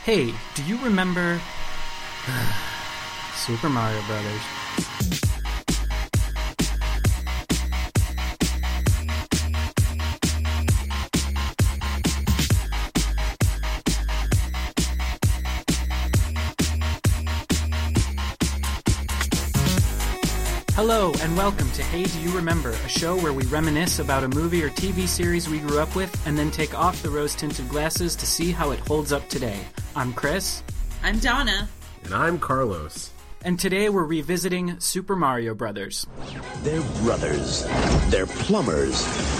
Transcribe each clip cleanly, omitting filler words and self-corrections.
Hey, do you remember Super Mario Brothers? Hello, and welcome to Hey Do You Remember, a show where we reminisce about a movie or TV series we grew up with, and then take off the rose-tinted glasses to see how it holds up today. I'm Chris. I'm Donna. And I'm Carlos. And today we're revisiting Super Mario Brothers. They're brothers. They're plumbers.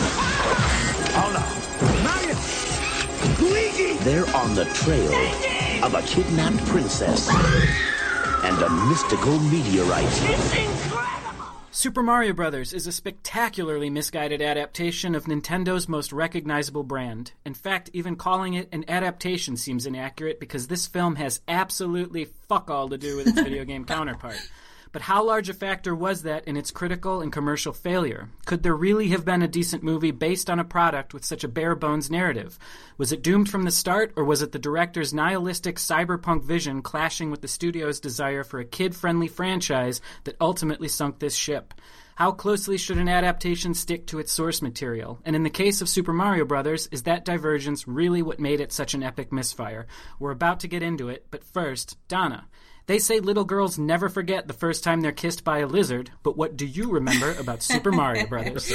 Oh no! Mario! Luigi! They're on the trail of a kidnapped princess and a mystical meteorite. It's incredible! Super Mario Brothers is a spectacularly misguided adaptation of Nintendo's most recognizable brand. In fact, even calling it an adaptation seems inaccurate because this film has absolutely fuck all to do with its video game counterpart. But how large a factor was that in its critical and commercial failure? Could there really have been a decent movie based on a product with such a bare-bones narrative? Was it doomed from the start, or was it the director's nihilistic cyberpunk vision clashing with the studio's desire for a kid-friendly franchise that ultimately sunk this ship? How closely should an adaptation stick to its source material? And in the case of Super Mario Brothers, is that divergence really what made it such an epic misfire? We're about to get into it, but first, Donna. They say little girls never forget the first time they're kissed by a lizard, but what do you remember about Super Mario Brothers?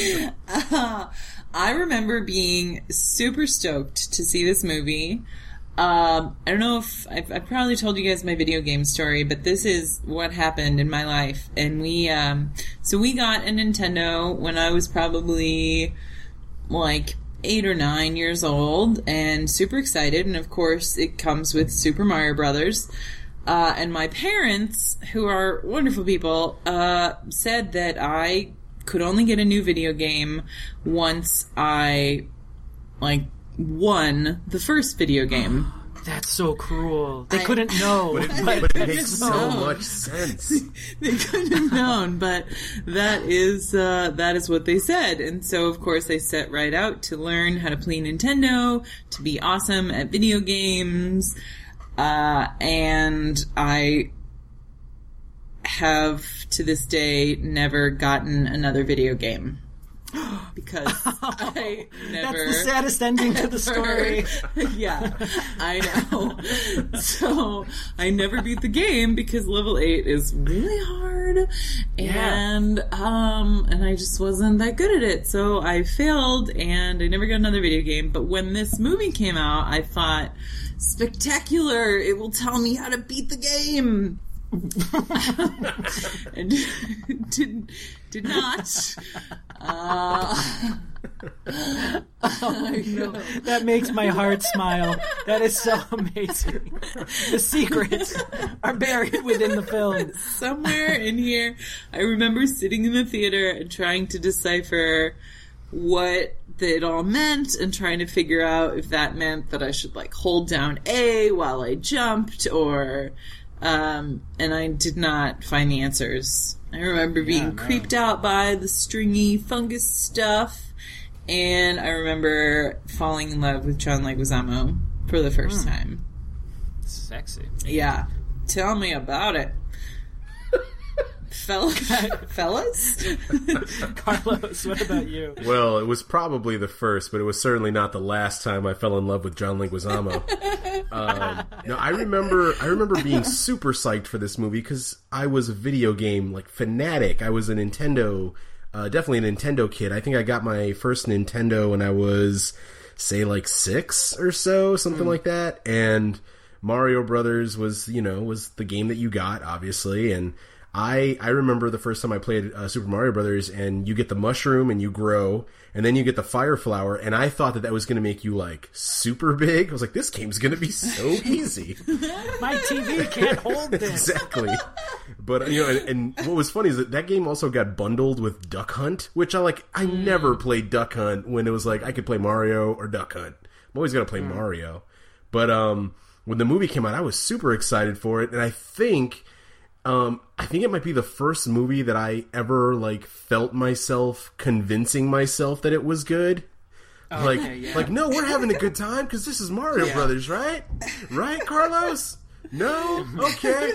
I remember being super stoked to see this movie. I don't know if I've probably told you guys my video game story, but this is what happened in my life. And we got a Nintendo when I was probably like 8 or 9 years old, and super excited. And of course, it comes with Super Mario Brothers. And my parents, who are wonderful people, said that I could only get a new video game once I, won the first video game. That's so cruel. They couldn't know. But it makes so much sense. They couldn't have known, but that is what they said. And so, of course, I set right out to learn how to play Nintendo, to be awesome at video games. And I have, to this day, never gotten another video game. Because I never... That's the saddest ending to the story. Yeah, I know. So, I never beat the game because level 8 is really hard. And, and I just wasn't that good at it. So, I failed and I never got another video game. But when this movie came out, I thought, spectacular! It will tell me how to beat the game! And did not. Oh, no. That makes my heart smile. That is so amazing. The secrets are buried within the film. Somewhere in here, I remember sitting in the theater and trying to decipher what it all meant and trying to figure out if that meant that I should hold down A while I jumped, or and I did not find the answers. I remember being creeped out by the stringy fungus stuff, and I remember falling in love with John Leguizamo for the first time. Sexy. Yeah. Tell me about it. Fellas? Carlos, what about you? Well, it was probably the first, but it was certainly not the last time I fell in love with John Leguizamo. No, I remember being super psyched for this movie because I was a video game fanatic. I was a Nintendo, definitely a Nintendo kid. I think I got my first Nintendo when I was, say, 6 or so, something like that. And Mario Brothers was the game that you got, obviously, and I remember the first time I played Super Mario Brothers, and you get the mushroom and you grow, and then you get the fire flower, and I thought that was going to make you super big. I was like, this game's going to be so easy. My TV can't hold this. Exactly. But and what was funny is that game also got bundled with Duck Hunt, which I never played Duck Hunt when it was I could play Mario or Duck Hunt. I'm always going to play Mario. But when the movie came out, I was super excited for it, and I think it might be the first movie that I ever felt myself convincing myself that it was good. Like, no, we're having a good time because this is Mario Brothers, right? Right, Carlos? No? Okay.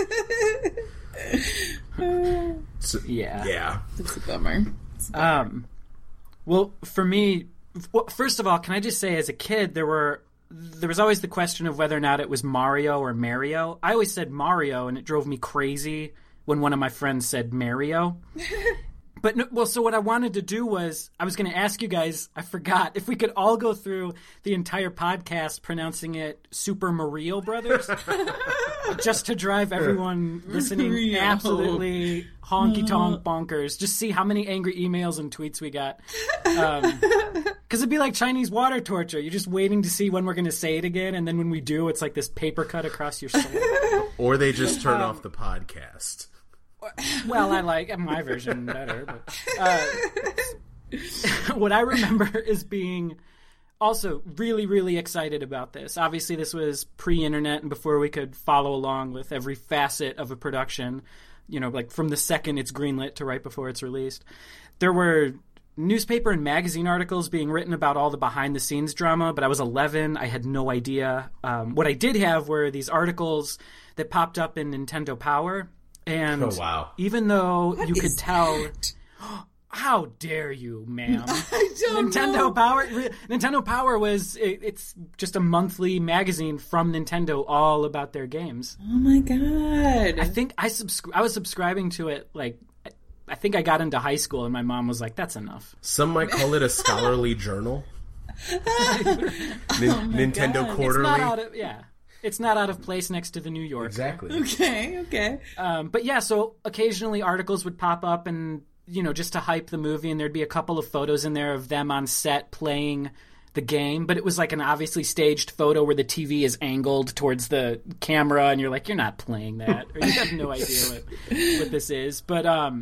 So, yeah. It's a bummer. Well, for me, first of all, can I just say, as a kid, there was always the question of whether or not it was Mario or Mario. I always said Mario, and it drove me crazy when one of my friends said Mario. But, so what I wanted to do was, I was going to ask you guys, I forgot, if we could all go through the entire podcast pronouncing it Super Mario Brothers, just to drive everyone listening Mario. Absolutely honky-tonk bonkers. Just see how many angry emails and tweets we got. Because it'd be like Chinese water torture. You're just waiting to see when we're going to say it again, and then when we do, it's like this paper cut across your soul. Or they just turn off the podcast. Well, I like my version better. But, what I remember is being also really, really excited about this. Obviously, this was pre-internet and before we could follow along with every facet of a production, like from the second it's greenlit to right before it's released. There were newspaper and magazine articles being written about all the behind-the-scenes drama, but I was 11. I had no idea. What I did have were these articles that popped up in Nintendo Power. And even though you could tell, how dare you, ma'am? I don't know. Nintendo Power was it's just a monthly magazine from Nintendo, all about their games. Oh my god! I think I was subscribing to it like I think I got into high school, and my mom was like, "That's enough." Some might call it a scholarly journal. Nintendo Quarterly. It's not out of place next to the New Yorker. Exactly. Okay. But yeah, so occasionally articles would pop up and, just to hype the movie, and there'd be a couple of photos in there of them on set playing the game. But it was like an obviously staged photo where the TV is angled towards the camera, and you're like, you're not playing that. Or you have no idea what this is. But,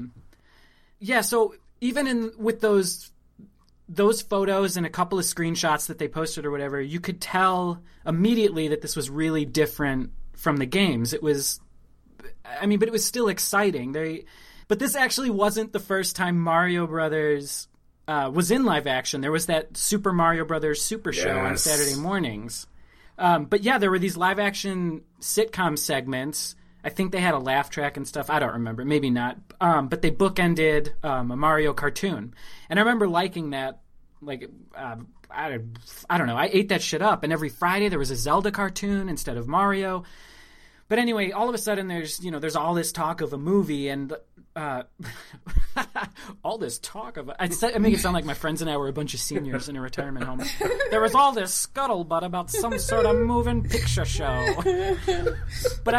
so even with those photos and a couple of screenshots that they posted or whatever, you could tell immediately that this was really different from the games. But it was still exciting. But this actually wasn't the first time Mario Brothers was in live action. There was that Super Mario Brothers Super Show on Saturday mornings. But yeah, there were these live action sitcom segments. I think they had a laugh track and stuff. I don't remember. Maybe not. But they bookended a Mario cartoon. And I remember liking that. Like, I don't know. I ate that shit up. And every Friday there was a Zelda cartoon instead of Mario. But anyway, all of a sudden there's all this talk of a movie and all this talk of I make it sound like my friends and I were a bunch of seniors in a retirement home. There was all this scuttlebutt about some sort of moving picture show. But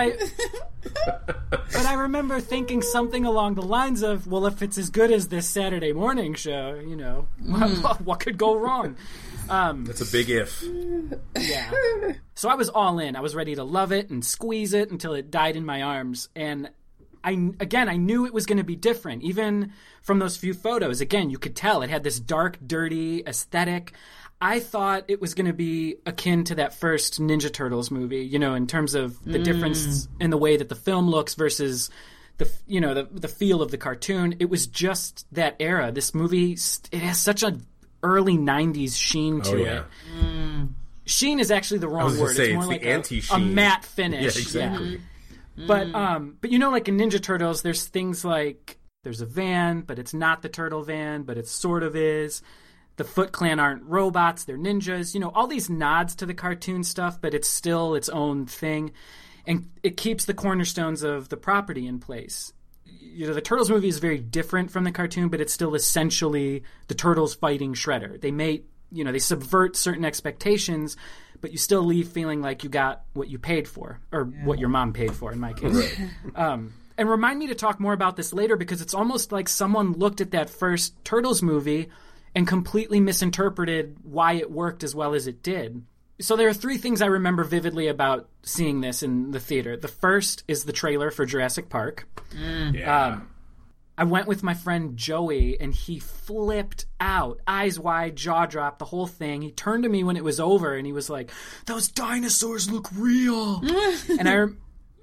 I remember thinking something along the lines of, well, if it's as good as this Saturday morning show, what could go wrong? That's a big if. Yeah. So I was all in. I was ready to love it and squeeze it until it died in my arms. And I knew it was going to be different. Even from those few photos, again, you could tell it had this dark, dirty aesthetic. I thought it was going to be akin to that first Ninja Turtles movie, in terms of the difference in the way that the film looks versus the feel of the cartoon. It was just that era. This movie, it has such a early 90s sheen to it. Sheen is actually the wrong word. Say, it's more it's like the anti-sheen. A matte finish. Yeah, exactly. Yeah. But like in Ninja Turtles, there's things like there's a van, but it's not the turtle van, but it sort of is. The Foot Clan aren't robots, they're ninjas. All these nods to the cartoon stuff, but it's still its own thing. And it keeps the cornerstones of the property in place. The Turtles movie is very different from the cartoon, but it's still essentially the Turtles fighting Shredder. They subvert certain expectations, but you still leave feeling like you got what you paid for, or what your mom paid for in my case. And remind me to talk more about this later, because it's almost like someone looked at that first Turtles movie and completely misinterpreted why it worked as well as it did. So there are three things I remember vividly about seeing this in the theater. The first is the trailer for Jurassic Park. I went with my friend Joey, and he flipped out, eyes wide, jaw dropped, the whole thing. He turned to me when it was over, and he was like, "Those dinosaurs look real." And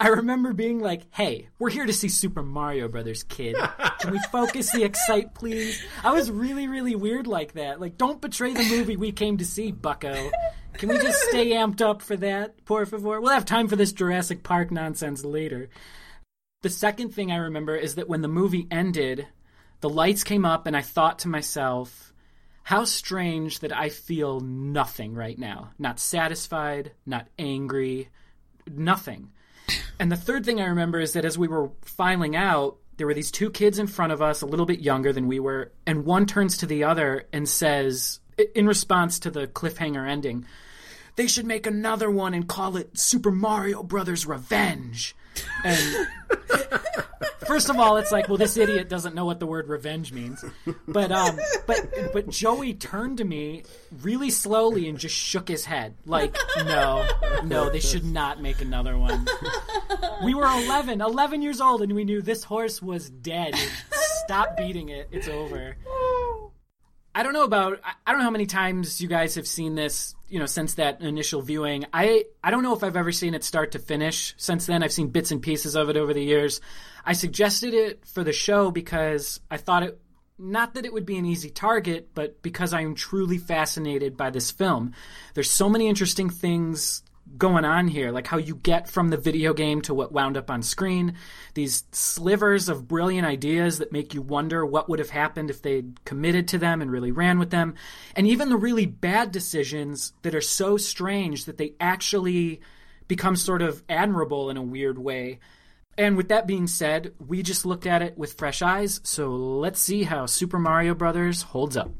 I remember being like, hey, we're here to see Super Mario Brothers, kid. Can we focus the excite, please? I was really, really weird like that. Like, don't betray the movie we came to see, bucko. Can we just stay amped up for that, por favor? We'll have time for this Jurassic Park nonsense later. The second thing I remember is that when the movie ended, the lights came up and I thought to myself, how strange that I feel nothing right now. Not satisfied, not angry, nothing. And the third thing I remember is that as we were filing out, there were these two kids in front of us, a little bit younger than we were, and one turns to the other and says, in response to the cliffhanger ending, they should make another one and call it Super Mario Brothers Revenge. And first of all, it's like, well, this idiot doesn't know what the word revenge means. But Joey turned to me really slowly and just shook his head. Like, no, they should not make another one. We were 11 years old, and we knew this horse was dead. Stop beating it. It's over. I don't know how many times you guys have seen this, since that initial viewing. I don't know if I've ever seen it start to finish. Since then, I've seen bits and pieces of it over the years. I suggested it for the show because I thought it, not that it would be an easy target, but because I am truly fascinated by this film. There's so many interesting things going on here, like how you get from the video game to what wound up on screen, these slivers of brilliant ideas that make you wonder what would have happened if they'd committed to them and really ran with them, and even the really bad decisions that are so strange that they actually become sort of admirable in a weird way. And with that being said, we just looked at it with fresh eyes, so let's see how Super Mario Brothers holds up.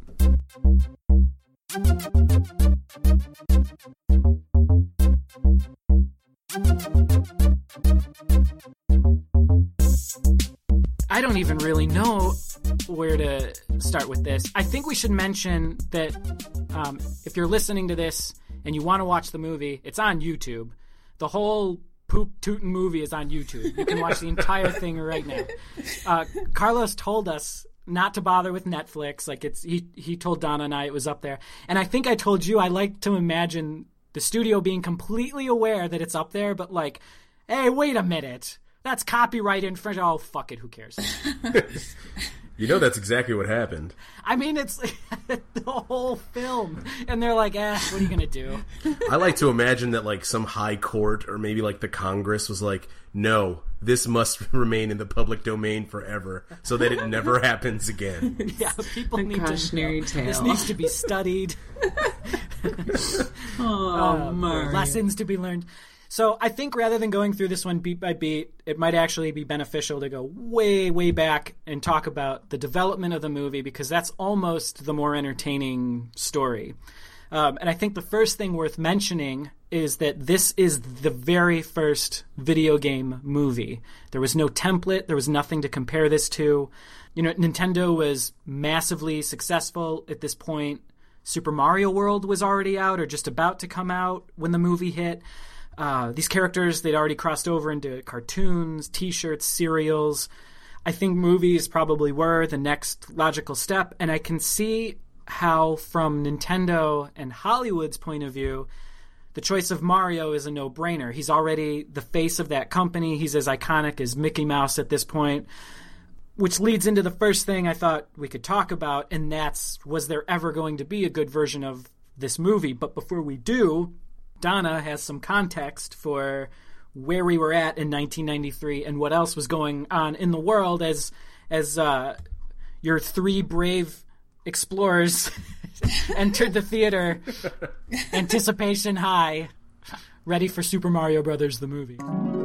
I don't even really know where to start with this. I think we should mention that if you're listening to this and you want to watch the movie, it's on YouTube. The whole poop-tootin' movie is on YouTube. You can watch the entire thing right now. Carlos told us not to bother with Netflix. Like he told Donna and I it was up there. And I think I told you I like to imagine the studio being completely aware that it's up there, but like, hey, wait a minute. That's copyright infringement. Oh, fuck it. Who cares? That's exactly what happened. I mean, it's the whole film. And they're like, what are you going to do? I like to imagine that like some high court or maybe like the Congress was like, no, this must remain in the public domain forever so that it never happens again. Yeah, people need cautionary to know. Tale. This needs to be studied. Mario. Lessons to be learned. So I think rather than going through this one beat by beat, it might actually be beneficial to go way, way back and talk about the development of the movie, because that's almost the more entertaining story. And I think the first thing worth mentioning is that this is the very first video game movie. There was no template. There was nothing to compare this to. Nintendo was massively successful at this point. Super Mario World was already out or just about to come out when the movie hit. These characters, they'd already crossed over into cartoons, T-shirts, cereals. I think movies probably were the next logical step, and I can see how, from Nintendo and Hollywood's point of view, the choice of Mario is a no-brainer. He's already the face of that company. He's as iconic as Mickey Mouse at this point, which leads into the first thing I thought we could talk about, and that's, was there ever going to be a good version of this movie? But before we do, Donna has some context for where we were at in 1993 and what else was going on in the world as your three brave explorers entered the theater, anticipation high, ready for Super Mario Brothers the movie.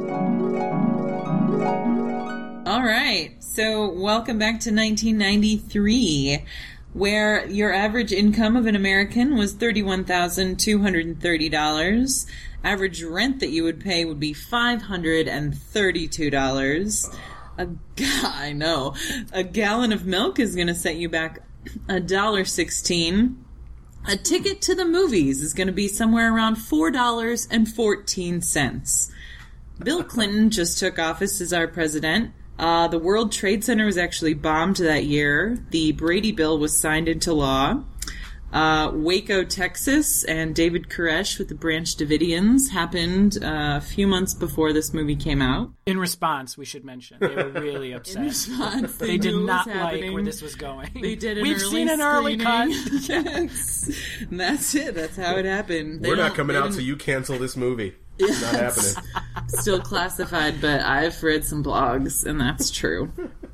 All right, so welcome back to 1993. Where your average income of an American was $31,230. Average rent that you would pay would be $532. I know. A gallon of milk is going to set you back $1.16. A ticket to the movies is going to be somewhere around $4.14. Bill Clinton just took office as our president. The World Trade Center was actually bombed that year. The Brady Bill was signed into law. Waco, Texas, and David Koresh with the Branch Davidians happened a few months before this movie came out. In response, we should mention, they were really upset. In response, they did knew not it was like happening. where this was going. They did an We've early seen an early cut. screening. And that's it. That's how it happened. We're not coming out, so you cancel this movie. It's not happening. Still classified, but I've read some blogs, and that's true.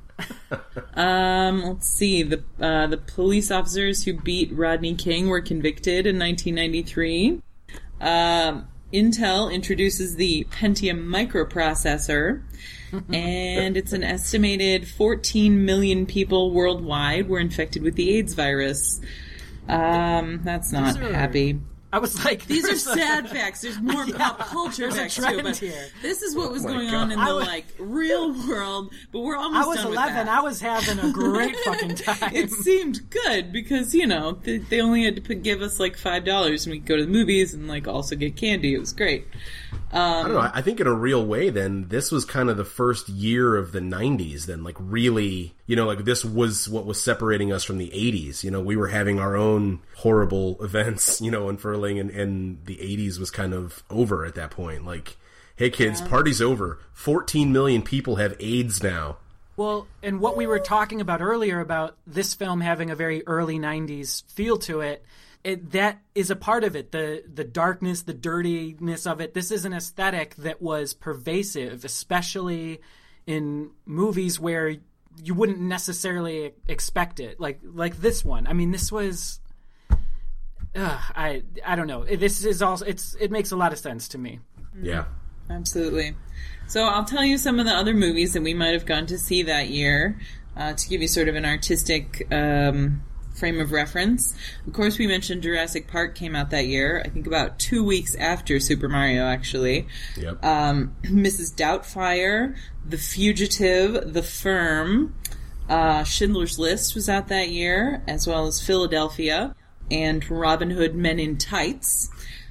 Let's see. The police officers who beat Rodney King were convicted in 1993. Intel introduces the Pentium microprocessor, and it's an estimated 14 million people worldwide were infected with the AIDS virus. That's not happy. I was like, These are sad facts. There's more pop culture there's a facts trend too, but here. this is what was going God. on in the real world. But we're almost I was done 11. with that. I was having a great fucking time. It seemed good because they only had to give us like $5 and we could go to the movies and like also get candy. It was great. I don't know. I think in a real way, then, this was kind of the first year of the 90s, then, like, really, like, this was what was separating us from the 80s. We were having our own horrible events, unfurling, and the 80s was kind of over at that point. Like, hey, kids, party's over. 14 million people have AIDS now. Well, and what we were talking about earlier about this film having a very early 90s feel to it, that is a part of it. The darkness, the dirtiness of it. This is an aesthetic that was pervasive, especially in movies where you wouldn't necessarily expect it. Like this one. I mean, this was... I don't know. This is also... It makes a lot of sense to me. Yeah. Absolutely. So I'll tell you some of the other movies that we might have gone to see that year to give you sort of an artistic... frame of reference. Of course, we mentioned Jurassic Park came out that year. I think about 2 weeks after Super Mario, actually. Yep. Mrs. Doubtfire, The Fugitive, The Firm, Schindler's List was out that year, as well as Philadelphia, and Robin Hood Men in Tights.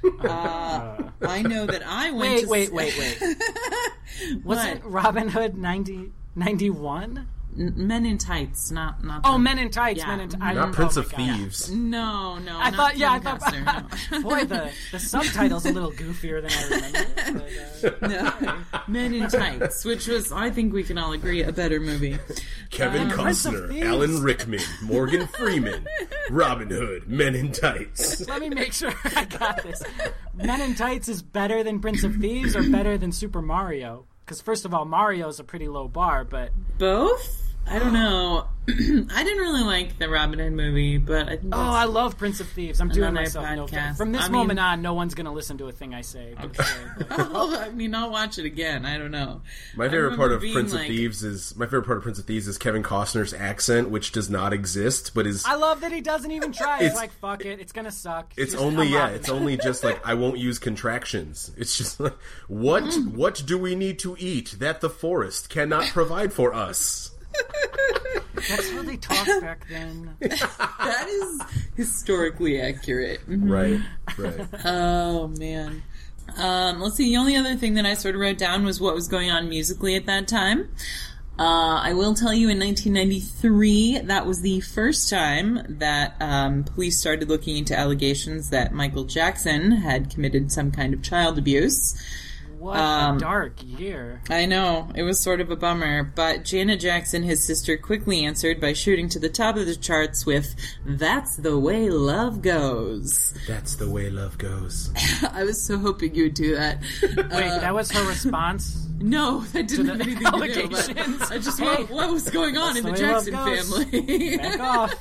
I know that I went Wait. What? Wasn't Robin Hood 91? Men in Tights, not. Oh, Men in Tights. Yeah. Men in Tights. Not Prince of Thieves. No. I not thought, yeah, I Kevin thought. Costner, no. Boy, the subtitle's a little goofier than I remember. But, No. Men in Tights, which was, I think we can all agree, a better movie. Kevin Prince of Costner, Thieves. Alan Rickman, Morgan Freeman, Robin Hood, Men in Tights. let me make sure I got this. Men in Tights is better than Prince of Thieves or better than Super Mario? Because first of all, Mario's a pretty low bar, but Both? I don't know. I didn't really like the Robin Hood movie, but I think I love Prince of Thieves. I'm doing Another myself no favor. podcast. From this I mean- moment on, no one's going to listen to a thing I say. But, I'll watch it again. I don't know. My I favorite part remember of being Prince like- of Thieves is Kevin Costner's accent, which does not exist, but is I love that he doesn't even try. He's It's- like, fuck it, it's going to suck. it's Just only come on. it's only just like I won't use contractions. It's just like what do we need to eat that the forest cannot provide for us? That's how they talk back then. That is historically accurate. Right. Oh, man. Let's see. The only other thing that I sort of wrote down was what was going on musically at that time. I will tell you in 1993, that was the first time that police started looking into allegations that Michael Jackson had committed some kind of child abuse. What a dark year. I know, it was sort of a bummer, but Janet Jackson, his sister, quickly answered by shooting to the top of the charts with, "That's the way love goes." That's the way love goes. I was so hoping you would do that. Wait, that was her response? No, that didn't have anything to do. allegations. But I just Hey, what was going on in the the way love Jackson goes. family. Back off.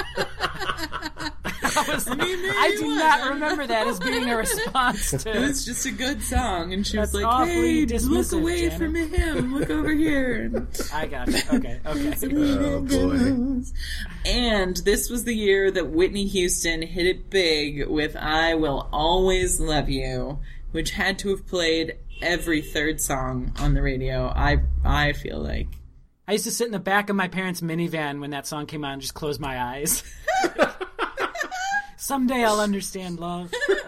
I do not remember that as being a response It to... was just a good song, and she was That's like, awfully "Hey, look dismissive, away Janet." from him. Look over here." I got you. Okay. Oh boy. And this was the year that Whitney Houston hit it big with "I Will Always Love You," which had to have played every third song on the radio. I feel like. I used to sit in the back of my parents' minivan when that song came on and just close my eyes. Someday I'll understand love.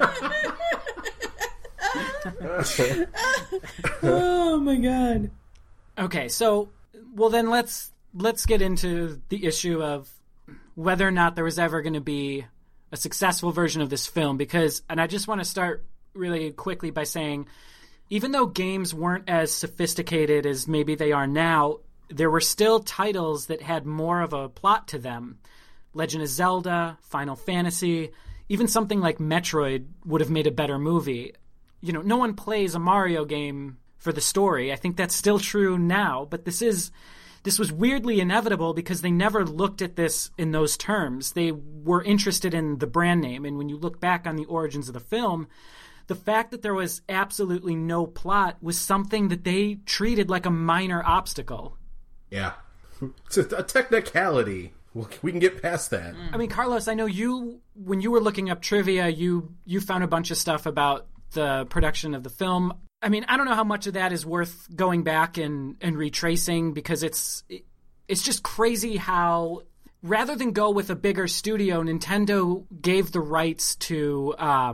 Oh my god. Okay, so, well then let's get into the issue of whether or not there was ever going to be a successful version of this film because, and I just want to start really quickly by saying, even though games weren't as sophisticated as maybe they are now, there were still titles that had more of a plot to them. Legend of Zelda, Final Fantasy, even something like Metroid would have made a better movie. You know, no one plays a Mario game for the story. I think that's still true now, but this was weirdly inevitable because they never looked at this in those terms. They were interested in the brand name, and when you look back on the origins of the film, the fact that there was absolutely no plot was something that they treated like a minor obstacle. Yeah. It's a technicality. We can get past that. I mean, Carlos, I know when you were looking up trivia, you found a bunch of stuff about the production of the film. I mean, I don't know how much of that is worth going back and retracing because it's just crazy how, rather than go with a bigger studio, Nintendo gave the rights to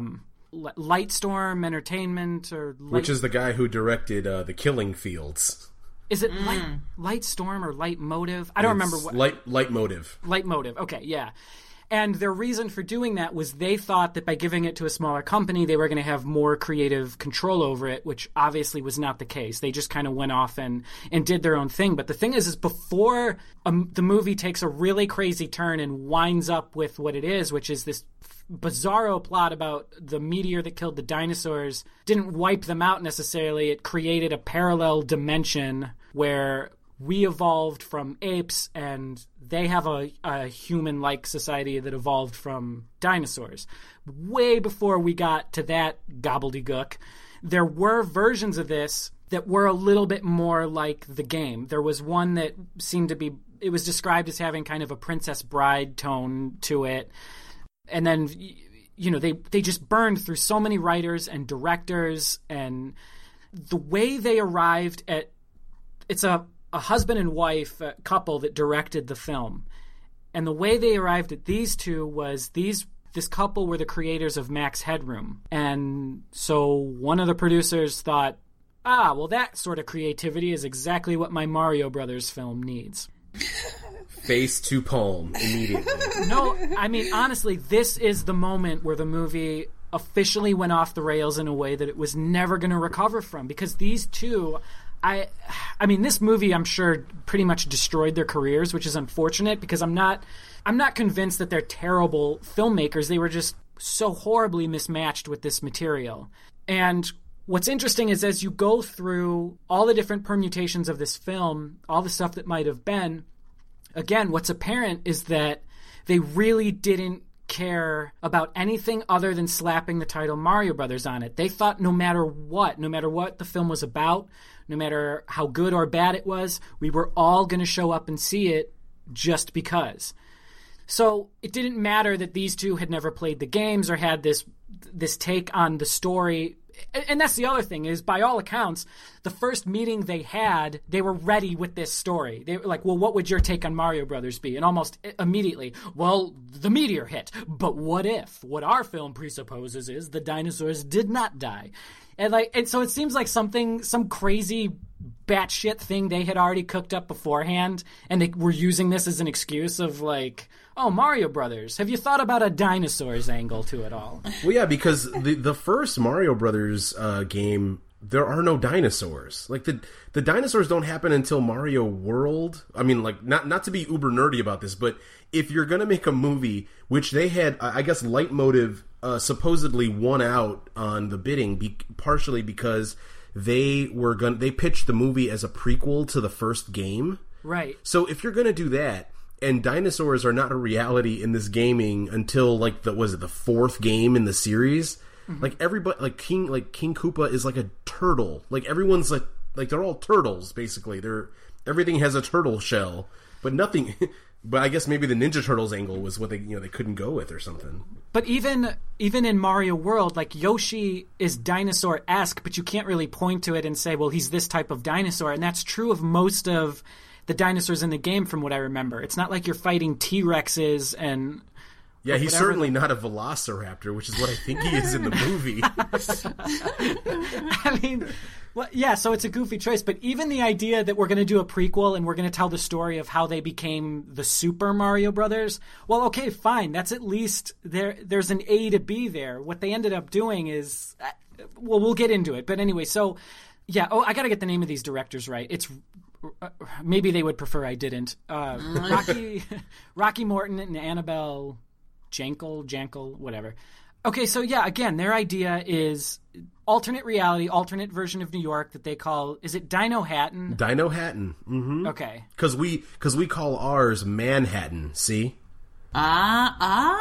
Lightstorm Entertainment, which is the guy who directed The Killing Fields. Is it Lightstorm or Lightmotive? I don't remember. Lightmotive. Lightmotive. Okay, yeah. And their reason for doing that was they thought that by giving it to a smaller company, they were going to have more creative control over it, which obviously was not the case. They just kind of went off and did their own thing. But the thing is before the movie takes a really crazy turn and winds up with what it is, which is this bizarro plot about the meteor that killed the dinosaurs, didn't wipe them out necessarily. It created a parallel dimension where we evolved from apes and they have a human-like society that evolved from dinosaurs. Way before we got to that gobbledygook, there were versions of this that were a little bit more like the game. There was one that seemed to be, it was described as having kind of a Princess Bride tone to it. And then, you know, they just burned through so many writers and directors, and the way they arrived at, it's a husband and wife couple that directed the film. And the way they arrived at these two was this couple were the creators of Max Headroom. And so one of the producers thought, well, that sort of creativity is exactly what my Mario Brothers film needs. Face to palm immediately. No, I mean, honestly, this is the moment where the movie officially went off the rails in a way that it was never going to recover from. Because these two, I mean, this movie, I'm sure, pretty much destroyed their careers, which is unfortunate because I'm not convinced that they're terrible filmmakers. They were just so horribly mismatched with this material. And what's interesting is as you go through all the different permutations of this film, all the stuff that might have been, again, what's apparent is that they really didn't care about anything other than slapping the title Mario Brothers on it. They thought no matter what the film was about, no matter how good or bad it was, we were all going to show up and see it just because. So it didn't matter that these two had never played the games or had this take on the story. And that's the other thing is, by all accounts, the first meeting they had, they were ready with this story. They were like, well, what would your take on Mario Brothers be? And almost immediately, well, the meteor hit. But what if? What our film presupposes is the dinosaurs did not die. And so it seems like some crazy batshit thing they had already cooked up beforehand, and they were using this as an excuse of like, oh, Mario Brothers, have you thought about a dinosaurs angle to it all? Well, yeah, because the first Mario Brothers game, there are no dinosaurs. Like, the dinosaurs don't happen until Mario World. I mean, like, not to be uber nerdy about this, but if you're going to make a movie, which they had, I guess, Leitmotiv supposedly won out on the bidding, partially because they pitched the movie as a prequel to the first game. Right. So if you're going to do that, and dinosaurs are not a reality in this gaming until the fourth game in the series. Mm-hmm. Like everybody, King Koopa is like a turtle. Like everyone's like they're all turtles basically. Everything has a turtle shell, but nothing. But I guess maybe the Ninja Turtles angle was what they couldn't go with or something. But even in Mario World, like Yoshi is dinosaur-esque, but you can't really point to it and say, well, he's this type of dinosaur, and that's true of most of the dinosaurs in the game, from what I remember. It's not like you're fighting T-Rexes and... Yeah, he's certainly not a velociraptor, which is what I think he is in the movie. I mean, Well, yeah, so it's a goofy choice, but even the idea that we're going to do a prequel and we're going to tell the story of how they became the Super Mario Brothers, well, okay, fine. That's at least there's an A to B there. What they ended up doing is, well, we'll get into it. But anyway, so, yeah, I got to get the name of these directors right. It's maybe they would prefer I didn't. Rocky Morton and Annabelle Jankel, whatever. Okay, so yeah, again, their idea is alternate reality, alternate version of New York that they call, is it Dino Hatton? Dino Hatton. Mm-hmm. Okay. Because we call ours Manhattan, see? Yeah,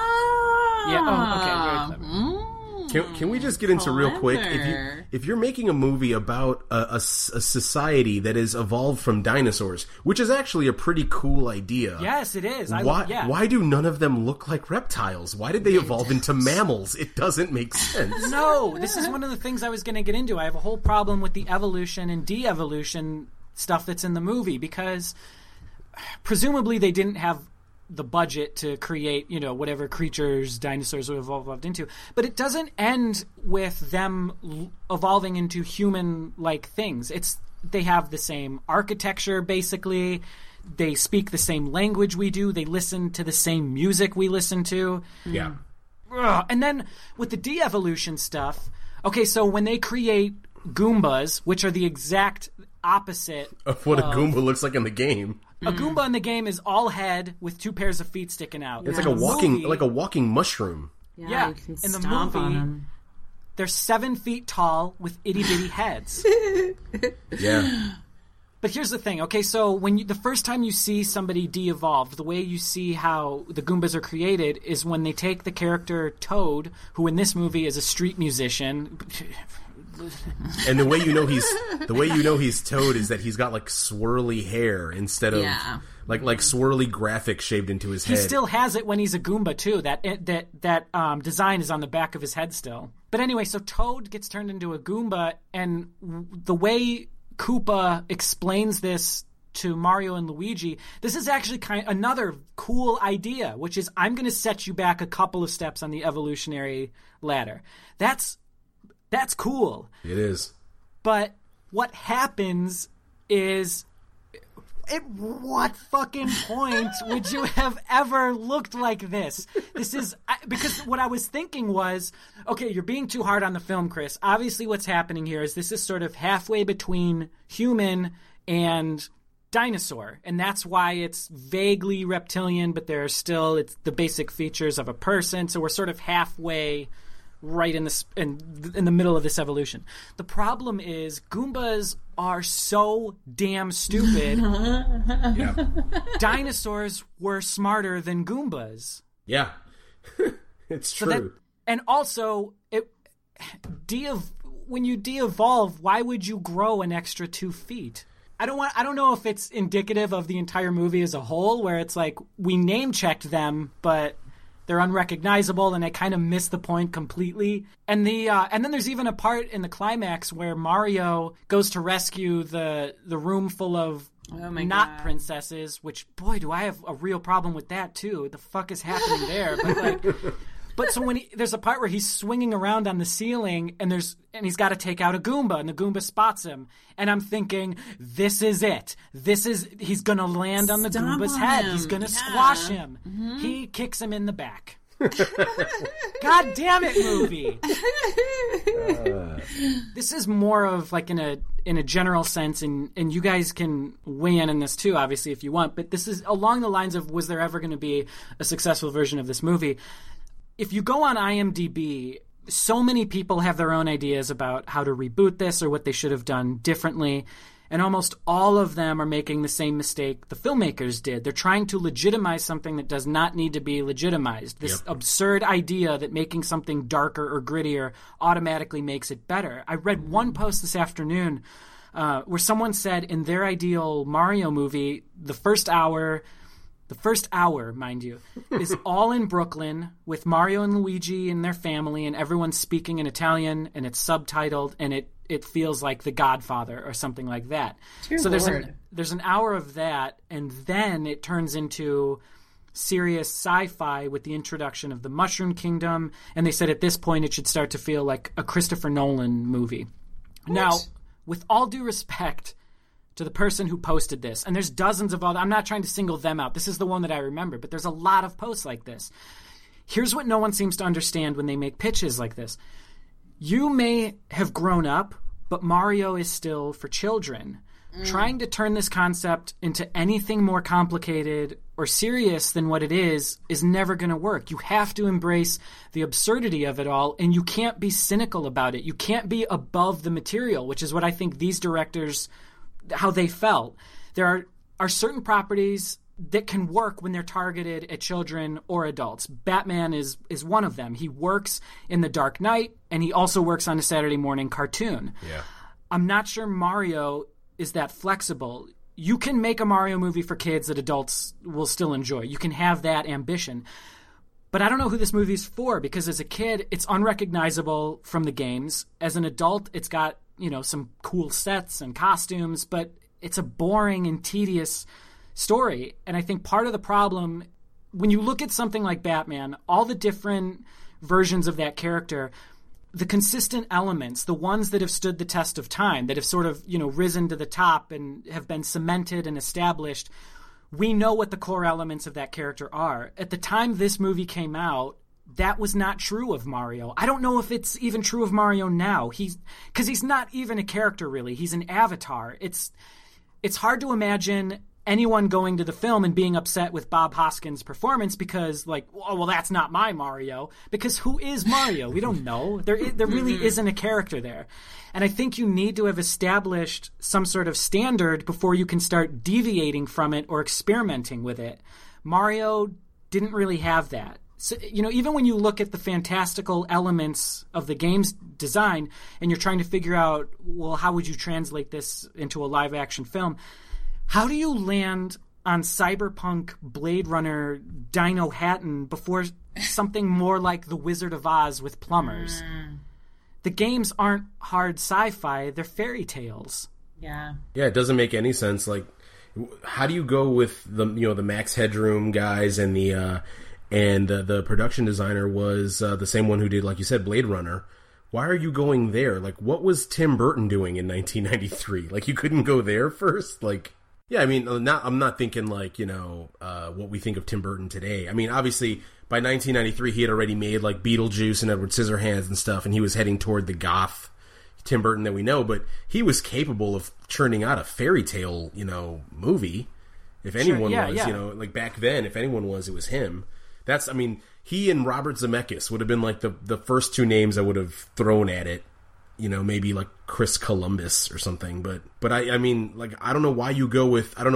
okay, very clever. Can we just get into real quick? Clever. If you're making a movie about a society that is evolved from dinosaurs, which is actually a pretty cool idea. Yes, it is. Why do none of them look like reptiles? Why did they evolve into mammals? It doesn't make sense. No, this is one of the things I was going to get into. I have a whole problem with the evolution and de-evolution stuff that's in the movie because presumably they didn't have the budget to create, whatever creatures dinosaurs would have evolved into. But it doesn't end with them evolving into human-like things. They have the same architecture, basically. They speak the same language we do. They listen to the same music we listen to. Yeah. And then with the de-evolution stuff, okay, so when they create Goombas, which are the exact opposite of what a Goomba looks like in the game. A Goomba in the game is all head with two pairs of feet sticking out. It's like a walking mushroom. Yeah, you can in the stomp on movie, them. they're 7 feet tall with itty bitty heads. Yeah. But here's the thing. Okay, so the first time you see somebody de-evolved, the way you see how the Goombas are created is when they take the character Toad, who in this movie is a street musician. And the way you know he's Toad is that he's got like swirly hair instead of like swirly graphics shaved into his head. He still has it when he's a Goomba too. That design is on the back of his head still. But anyway, so Toad gets turned into a Goomba, and the way Koopa explains this to Mario and Luigi, this is actually another cool idea, which is I'm going to set you back a couple of steps on the evolutionary ladder. That's cool. It is. But what happens is, at what fucking point would you have ever looked like this? This is, because what I was thinking was, okay, you're being too hard on the film, Chris. Obviously what's happening here is this is sort of halfway between human and dinosaur. And that's why it's vaguely reptilian, but it's the basic features of a person. So we're sort of halfway right in the middle of this evolution. The problem is Goombas are so damn stupid. Yeah. Dinosaurs were smarter than Goombas. Yeah. It's true. And also, when you de-evolve, why would you grow an extra 2 feet? I don't know if it's indicative of the entire movie as a whole, where it's like we name-checked them, but they're unrecognizable, and I kind of miss the point completely. And then there's even a part in the climax where Mario goes to rescue the room full of not princesses. Which, boy, do I have a real problem with that too. What the fuck is happening there? But so there's a part where he's swinging around on the ceiling, and he's got to take out a Goomba, and the Goomba spots him, and I'm thinking, this is it. He's gonna land on the Goomba's head. He's gonna squash him. Mm-hmm. He kicks him in the back. God damn it, movie! This is more of like in a general sense, and you guys can weigh in on this too, obviously, if you want. But this is along the lines of, was there ever going to be a successful version of this movie? If you go on IMDb, so many people have their own ideas about how to reboot this or what they should have done differently, and almost all of them are making the same mistake the filmmakers did. They're trying to legitimize something that does not need to be legitimized. This absurd idea that making something darker or grittier automatically makes it better. I read one post this afternoon where someone said in their ideal Mario movie, the first hour, mind you, is all in Brooklyn with Mario and Luigi and their family, and everyone's speaking in Italian, and it's subtitled, and it feels like The Godfather or something like that. So there's an hour of that, and then it turns into serious sci-fi with the introduction of the Mushroom Kingdom, and they said at this point it should start to feel like a Christopher Nolan movie. What? Now, with all due respect to the person who posted this, and there's dozens of other, I'm not trying to single them out. This is the one that I remember, but there's a lot of posts like this. Here's what no one seems to understand when they make pitches like this. You may have grown up, but Mario is still for children. Trying to turn this concept into anything more complicated or serious than what it is never going to work. You have to embrace the absurdity of it all, and you can't be cynical about it. You can't be above the material, which is what I think these directors, how they felt. There are certain properties that can work when they're targeted at children or adults. Batman is one of them. He works in The Dark Knight, and he also works on a Saturday morning cartoon. Yeah. I'm not sure Mario is that flexible. You can make a Mario movie for kids that adults will still enjoy. You can have that ambition. But I don't know who this movie's for, because as a kid, it's unrecognizable from the games. As an adult, it's got, some cool sets and costumes, but it's a boring and tedious story. And I think part of the problem, when you look at something like Batman, all the different versions of that character, the consistent elements, the ones that have stood the test of time, that have sort of, risen to the top and have been cemented and established, we know what the core elements of that character are. At the time this movie came out, that was not true of Mario. I don't know if it's even true of Mario now. Because he's not even a character, really. He's an avatar. It's hard to imagine anyone going to the film and being upset with Bob Hoskins' performance because, that's not my Mario. Because who is Mario? We don't know. There really isn't a character there. And I think you need to have established some sort of standard before you can start deviating from it or experimenting with it. Mario didn't really have that. So, even when you look at the fantastical elements of the game's design and you're trying to figure out, well, how would you translate this into a live-action film? How do you land on Cyberpunk, Blade Runner, Dino Hatton before something more like The Wizard of Oz with plumbers? The games aren't hard sci-fi, they're fairy tales. Yeah. Yeah, it doesn't make any sense. Like, how do you go with the Max Headroom guys and the production designer was the same one who did, like you said, Blade Runner? Why are you going there? Like, what was Tim Burton doing in 1993? Like, you couldn't go there first? Like, yeah, I mean, I'm not thinking like, what we think of Tim Burton today. I mean, obviously, by 1993, he had already made like Beetlejuice and Edward Scissorhands and stuff, and he was heading toward the goth Tim Burton that we know, but he was capable of churning out a fairy tale, movie. If anyone was, like back then, if anyone was, it was him. He and Robert Zemeckis would have been like the first two names I would have thrown at it. Maybe like Chris Columbus or something, but I mean, like, I don't know why you go with the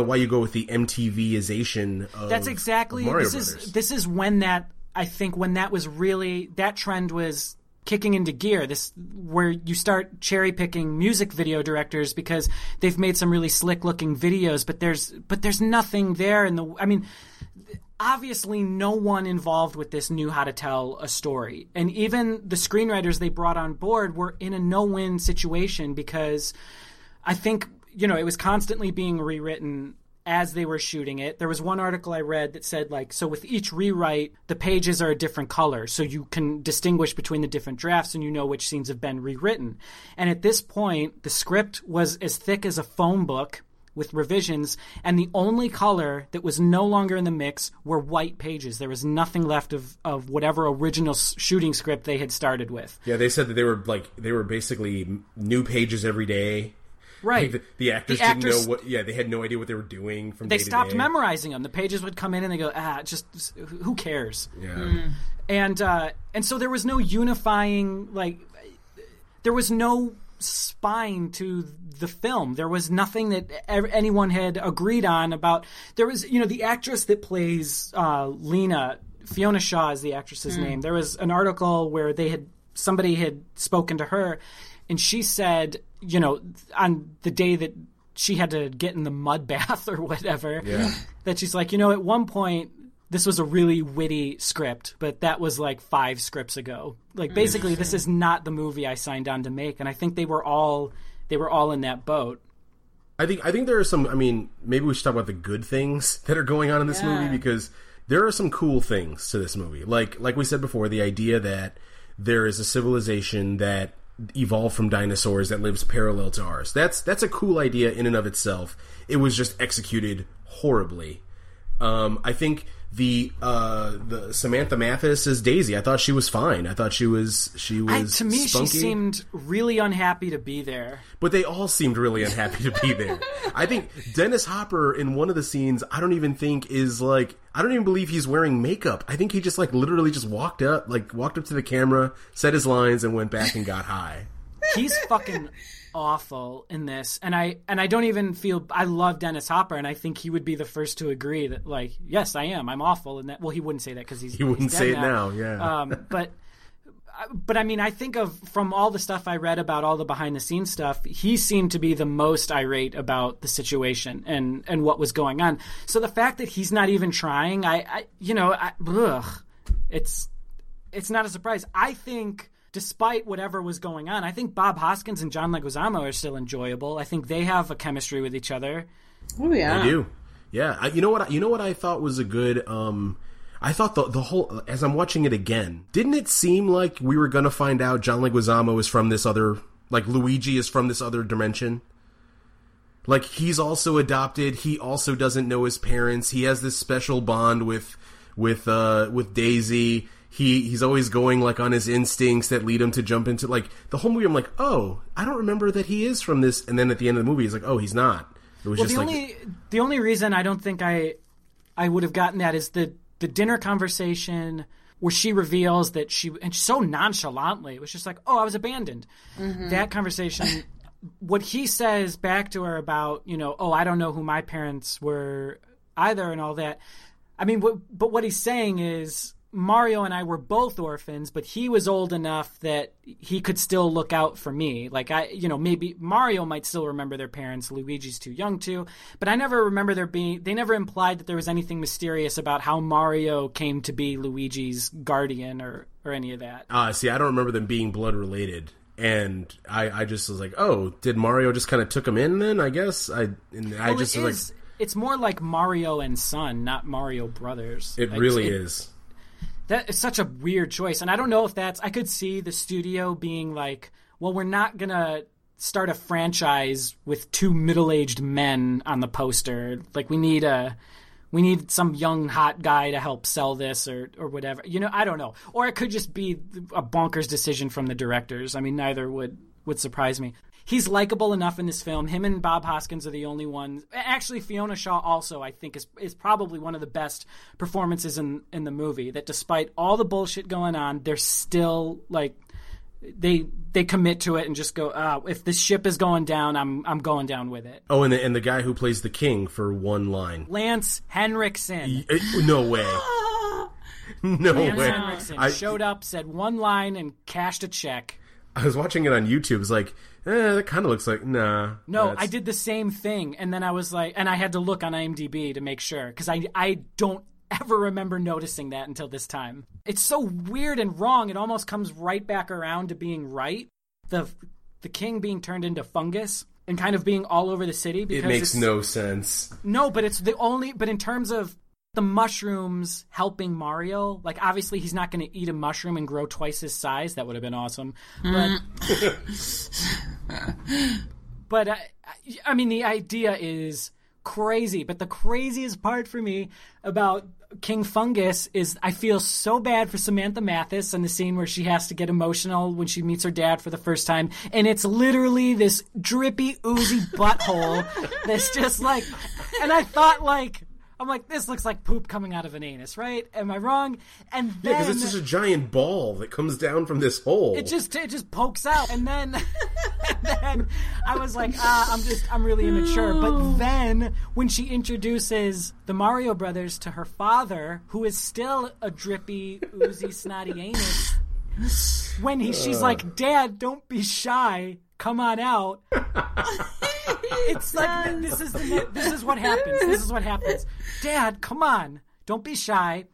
MTV-ization of That's exactly Mario Brothers. This is when that was really, that trend was kicking into gear. This where you start cherry picking music video directors because they've made some really slick looking videos, but there's nothing there obviously no one involved with this knew how to tell a story. And even the screenwriters they brought on board were in a no-win situation because I think, it was constantly being rewritten as they were shooting it. There was one article I read that said, so with each rewrite, the pages are a different color, so you can distinguish between the different drafts and you know which scenes have been rewritten. And at this point, the script was as thick as a phone book with revisions, and the only color that was no longer in the mix were white pages. There was nothing left of whatever original shooting script they had started with. Yeah, they said that they were basically new pages every day. Right. Like the actors didn't know what. Yeah, they had no idea what they were doing from day to day. They stopped memorizing them. The pages would come in and they go, just who cares? Yeah. And so there was no unifying, there was no spine to the film. There was nothing that anyone had agreed on about. There was, the actress that plays Lena, Fiona Shaw is the actress's name. There was an article where somebody had spoken to her, and she said, on the day that she had to get in the mud bath or whatever, that she's like, at one point, this was a really witty script, but that was 5 scripts ago. Basically, this is not the movie I signed on to make, and I think they were all in that boat. I think there are some. I mean, maybe we should talk about the good things that are going on in this movie, because there are some cool things to this movie. Like we said before, the idea that there is a civilization that evolved from dinosaurs that lives parallel to ours. That's a cool idea in and of itself. It was just executed horribly. I think the Samantha Mathis as Daisy, I thought she was fine. I thought she was to me, spunky. she seemed really unhappy to be there. But they all seemed really unhappy to be there. I think Dennis Hopper in one of the scenes, I don't even believe he's wearing makeup. I think he just literally just walked up to the camera, said his lines, and went back and got high. He's fucking awful in this, and I don't even feel. I love Dennis Hopper, and I think he would be the first to agree that, yes, I am. I'm awful in that. Well, he wouldn't say that because he wouldn't say it now. Yeah. But I mean, I think from all the stuff I read about all the behind the scenes stuff, he seemed to be the most irate about the situation and what was going on. So the fact that he's not even trying, it's not a surprise. I think, despite whatever was going on, I think Bob Hoskins and John Leguizamo are still enjoyable. I think they have a chemistry with each other. Oh yeah, they do. Yeah, you know what I thought was a good. I thought the whole, as I'm watching it again, didn't it seem like we were going to find out John Leguizamo is from this other, Luigi is from this other dimension? He's also adopted. He also doesn't know his parents. He has this special bond with Daisy. He's always going on his instincts that lead him to jump into the whole movie. I'm like, oh, I don't remember that he is from this. And then at the end of the movie, he's like, oh, he's not. It was the only reason I don't think I would have gotten that is the dinner conversation where she reveals that and so nonchalantly, it was just like, oh, I was abandoned. Mm-hmm. That conversation, what he says back to her about, oh, I don't know who my parents were either and all that. I mean, but what he's saying is, Mario and I were both orphans, but he was old enough that he could still look out for me. Maybe Mario might still remember their parents. Luigi's too young to. But I never remember they never implied that there was anything mysterious about how Mario came to be Luigi's guardian or any of that. See, I don't remember them being blood related. And I just was like, oh, did Mario just kind of took him in then, I guess? It's more like Mario and son, not Mario brothers. It really is. That is such a weird choice. And I don't know if I could see the studio being like, well, we're not going to start a franchise with two middle-aged men on the poster. We need some young hot guy to help sell this or whatever. I don't know. Or it could just be a bonkers decision from the directors. I mean, neither would surprise me. He's likable enough in this film. Him and Bob Hoskins are the only ones. Actually, Fiona Shaw also, I think, is probably one of the best performances in the movie. That despite all the bullshit going on, they're still they commit to it and just go, if this ship is going down, I'm going down with it. Oh, and the guy who plays the king for one line, Lance Henriksen. No way. No Lance way. Henriksen showed up, said one line, and cashed a check. I was watching it on YouTube. It's like, that kind of looks like, nah. No, I did the same thing. And then I was like, and I had to look on IMDb to make sure. Because I don't ever remember noticing that until this time. It's so weird and wrong. It almost comes right back around to being right. The king being turned into fungus and kind of being all over the city. Because it makes no sense. No, but but in terms of the mushrooms helping Mario, obviously he's not going to eat a mushroom and grow twice his size. That would have been awesome. But I mean, the idea is crazy. But the craziest part for me about King Fungus is I feel so bad for Samantha Mathis in the scene where she has to get emotional when she meets her dad for the first time. And it's literally this drippy, oozy butthole that's just and I thought I'm like, this looks like poop coming out of an anus, right? Am I wrong? And then, because it's just a giant ball that comes down from this hole. It just pokes out, and then I was like, I'm really immature. But then when she introduces the Mario Brothers to her father, who is still a drippy, oozy, snotty anus, she's like, Dad, don't be shy. Come on out. It's like, this is what happens. This is what happens. Dad, come on. Don't be shy.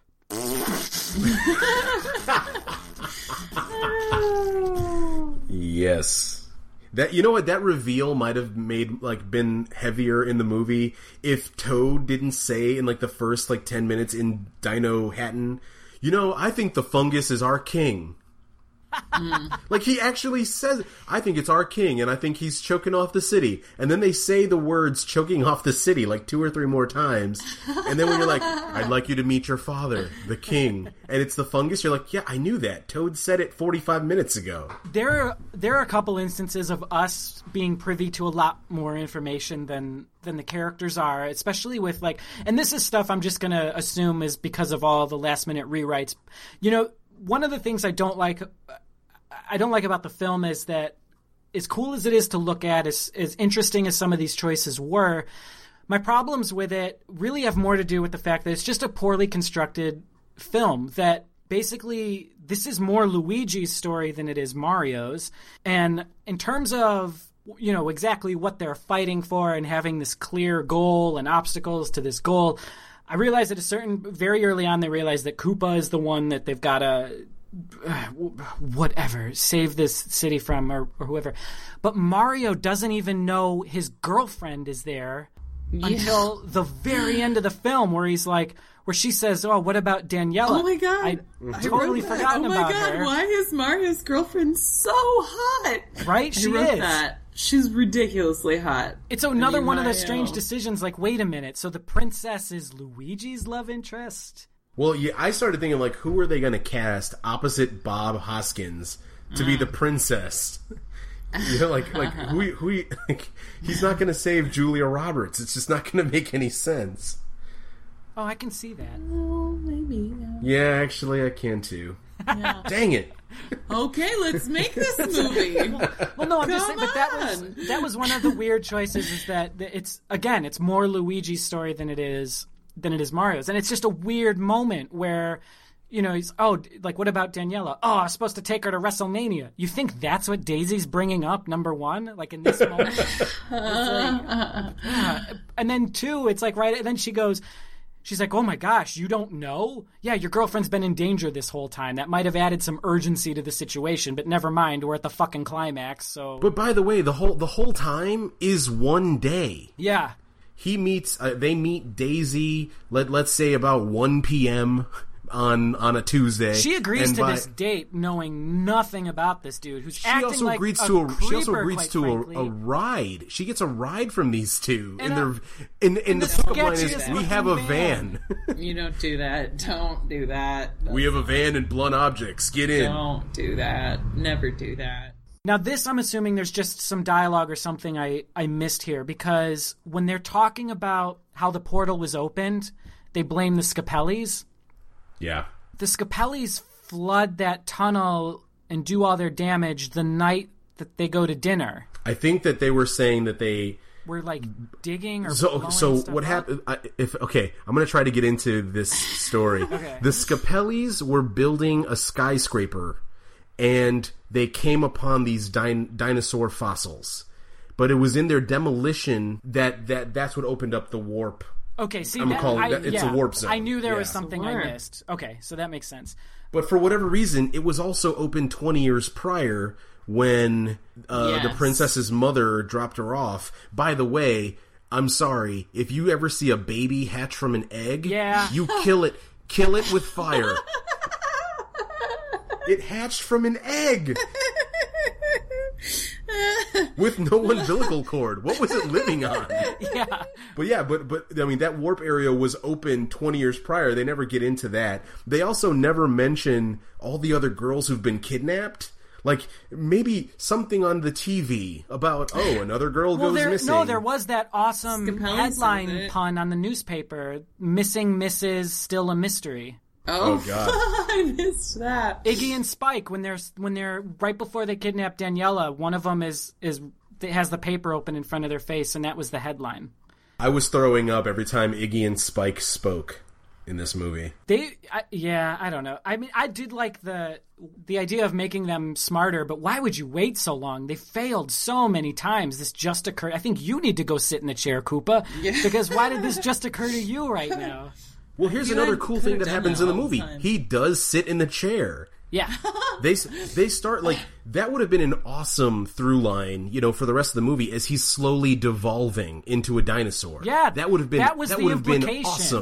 Yes. That reveal might have been heavier in the movie if Toad didn't say in the first 10 minutes in Dino Hatton, I think the fungus is our king. Like, he actually says, I think it's our king, and I think he's choking off the city. And then they say the words choking off the city like 2 or 3 more times. And then when you're like, I'd like you to meet your father, the king, and it's the fungus, you're like, yeah, I knew that. Toad said it 45 minutes ago. There are a couple instances of us being privy to a lot more information than the characters are, especially with, like, and this is stuff I'm just going to assume is because of all the last-minute rewrites. You know, one of the things I don't like about the film is that, as cool as it is to look at, as interesting as some of these choices were, my problems with it really have more to do with the fact that it's just a poorly constructed film, that basically this is more Luigi's story than it is Mario's. And in terms of, you know, exactly what they're fighting for and having this clear goal and obstacles to this goal, I realized very early on, they realized that Koopa is the one that they've got to save this city from, or whoever. But Mario doesn't even know his girlfriend is there until the very end of the film, where she says, "Oh, what about Daniela?" Oh my god, I totally forgotten about her. Oh my god, why is Mario's girlfriend so hot? Right, she wrote is. That. She's ridiculously hot. It's another one of those strange decisions. Like, wait a minute, so the princess is Luigi's love interest? Well, yeah, I started thinking, like, who are they going to cast opposite Bob Hoskins to be the princess? You know, like who like, he's not going to save Julia Roberts. It's just not going to make any sense. Oh, I can see that. Oh, maybe. Yeah, actually, I can too. Yeah. Dang it. Okay, let's make this movie. Well, no, I'm just saying, but that was one of the weird choices, is that it's more Luigi's story than it is Mario's. And it's just a weird moment where, you know, what about Daniela? Oh, I was supposed to take her to WrestleMania. You think that's what Daisy's bringing up, number one? Like, in this moment? And then two, it's like, right, and then she's like, oh my gosh, you don't know? Yeah, your girlfriend's been in danger this whole time. That might have added some urgency to the situation, but never mind, we're at the fucking climax, so... But by the way, the whole time is one day. Yeah. They meet Daisy, let's say about 1 p.m. on a Tuesday. She agrees to this date knowing nothing about this dude who's acting like a creeper, she also agrees to frankly. a ride. She gets a ride from these two. And the pickup line is, we have a van. You don't do that. Don't do that. We have a van and blunt objects. Get in. Don't do that. Never do that. Now this, I'm assuming there's just some dialogue or something I missed here, because when they're talking about how the portal was opened, they blame the Scapellis. Yeah. The Scapellis flood that tunnel and do all their damage the night that they go to dinner. I think that they were saying that they were like digging or so what happened? I'm going to try to get into this story. Okay. The Scapellis were building a skyscraper, and they came upon these dinosaur fossils. But it was in their demolition that's what opened up the warp. Okay, see, it's a warp zone. I knew there was something I missed. Okay, so that makes sense. But for whatever reason, it was also open 20 years prior when the princess's mother dropped her off. By the way, I'm sorry, if you ever see a baby hatch from an egg, you kill it with fire. It hatched from an egg. With no umbilical cord. What was it living on? Yeah. But I mean, that warp area was open 20 years prior. They never get into that. They also never mention all the other girls who've been kidnapped. Like, maybe something on the TV about, another girl goes missing. No, there was that awesome Scapelli headline pun on the newspaper, "Missing Mrs. Still a Mystery." Oh God! I missed that. Iggy and Spike, when they're right before they kidnap Daniela, one of them has the paper open in front of their face, and that was the headline. I was throwing up every time Iggy and Spike spoke in this movie. I don't know. I mean, I did like the idea of making them smarter, but why would you wait so long? They failed so many times. This just occurred. I think you need to go sit in the chair, Koopa, because why did this just occur to you right now? Well, here's another cool thing that happens in the movie. He does sit in the chair. Yeah. They start, like, that would have been an awesome through line, you know, for the rest of the movie, as he's slowly devolving into a dinosaur. Yeah. That would have been awesome.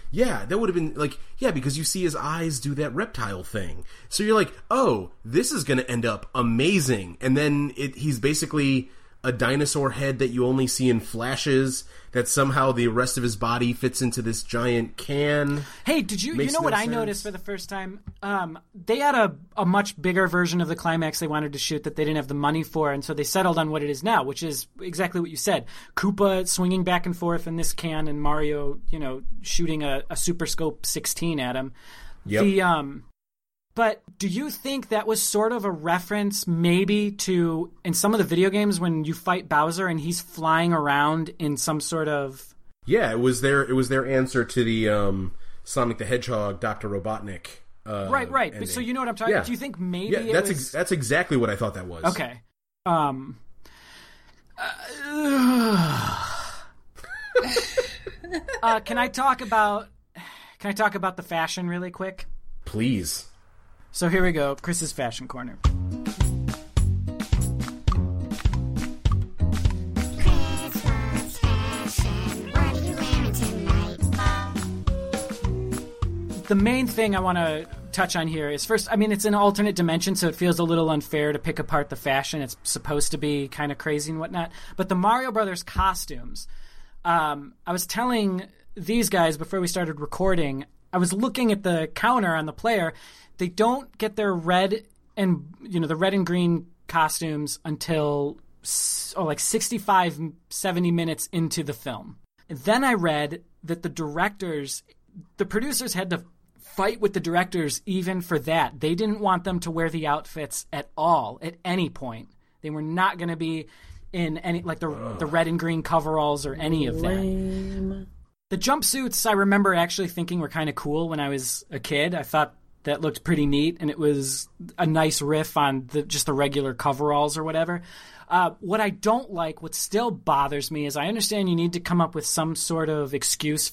Yeah, that would have been like, yeah, because you see his eyes do that reptile thing. So you're like, oh, this is going to end up amazing. And then he's basically a dinosaur head that you only see in flashes, that somehow the rest of his body fits into this giant can. Hey, did you know what I noticed for the first time? They had a much bigger version of the climax they wanted to shoot that they didn't have the money for, and so they settled on what it is now, which is exactly what you said. Koopa swinging back and forth in this can, and Mario, shooting a Super Scope 16 at him. Yep. But do you think that was sort of a reference maybe to, in some of the video games, when you fight Bowser and he's flying around in some sort of... Yeah, it was their answer to the Sonic the Hedgehog, Dr. Robotnik. Right. But so you know what I'm talking about? Do you think maybe that's exactly what I thought that was. Okay. Can I talk about the fashion really quick? Please. So here we go, Chris's Fashion Corner. Christmas fashion, what are you wearing tonight? The main thing I want to touch on here is first, it's an alternate dimension, so it feels a little unfair to pick apart the fashion. It's supposed to be kind of crazy and whatnot. But the Mario Brothers costumes, I was telling these guys before we started recording, I was looking at the counter on the player. They don't get their red and the red and green costumes until 65, 70 minutes into the film. And then I read that the producers had to fight with the directors even for that. They didn't want them to wear the outfits at all at any point. They were not going to be in any the red and green coveralls or any of that. The jumpsuits I remember actually thinking were kind of cool when I was a kid. I thought that looked pretty neat, and it was a nice riff on just the regular coveralls or whatever. What I don't like, what still bothers me, is I understand you need to come up with some sort of excuse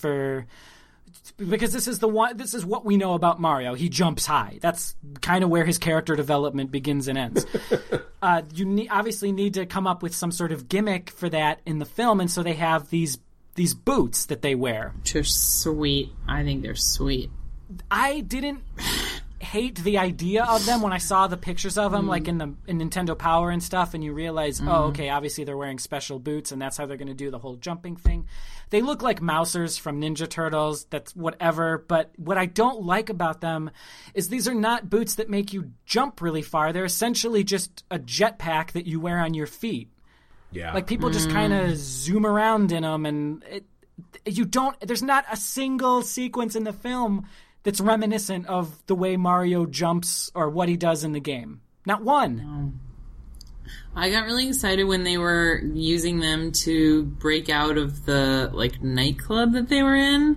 because this is what we know about Mario. He jumps high. That's kind of where his character development begins and ends. You obviously need to come up with some sort of gimmick for that in the film, and so they have these boots that they wear. Which are sweet. I think they're sweet. I didn't hate the idea of them when I saw the pictures of them, like in Nintendo Power and stuff, and you realize, oh, okay, obviously they're wearing special boots, and that's how they're going to do the whole jumping thing. They look like Mousers from Ninja Turtles, that's whatever, but what I don't like about them is these are not boots that make you jump really far. They're essentially just a jetpack that you wear on your feet. Yeah. Like, people just kind of zoom around in them, and there's not a single sequence in the film that's reminiscent of the way Mario jumps or what he does in the game. Not one. I got really excited when they were using them to break out of the nightclub that they were in.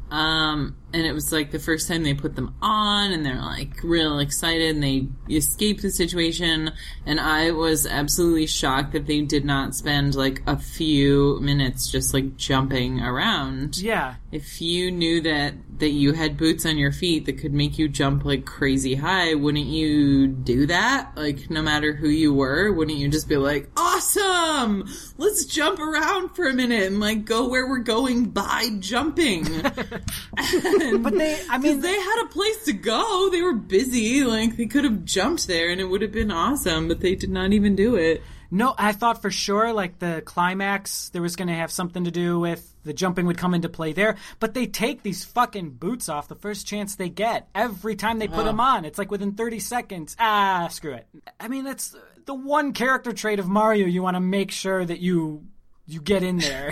And it was the first time they put them on, and they're real excited, and they escape the situation. And I was absolutely shocked that they did not spend a few minutes just jumping around. Yeah. If you knew that you had boots on your feet that could make you jump crazy high, wouldn't you do that? No matter who you were, wouldn't you just be awesome! Let's jump around for a minute and go where we're going by jumping. But they had a place to go. They were busy. They could have jumped there and it would have been awesome, but they did not even do it. No, I thought for sure, the climax, there was going to have something to do with the jumping would come into play there. But they take these fucking boots off the first chance they get. Every time they put them on, it's within 30 seconds. Screw it. That's the one character trait of Mario you want to make sure that you get in there.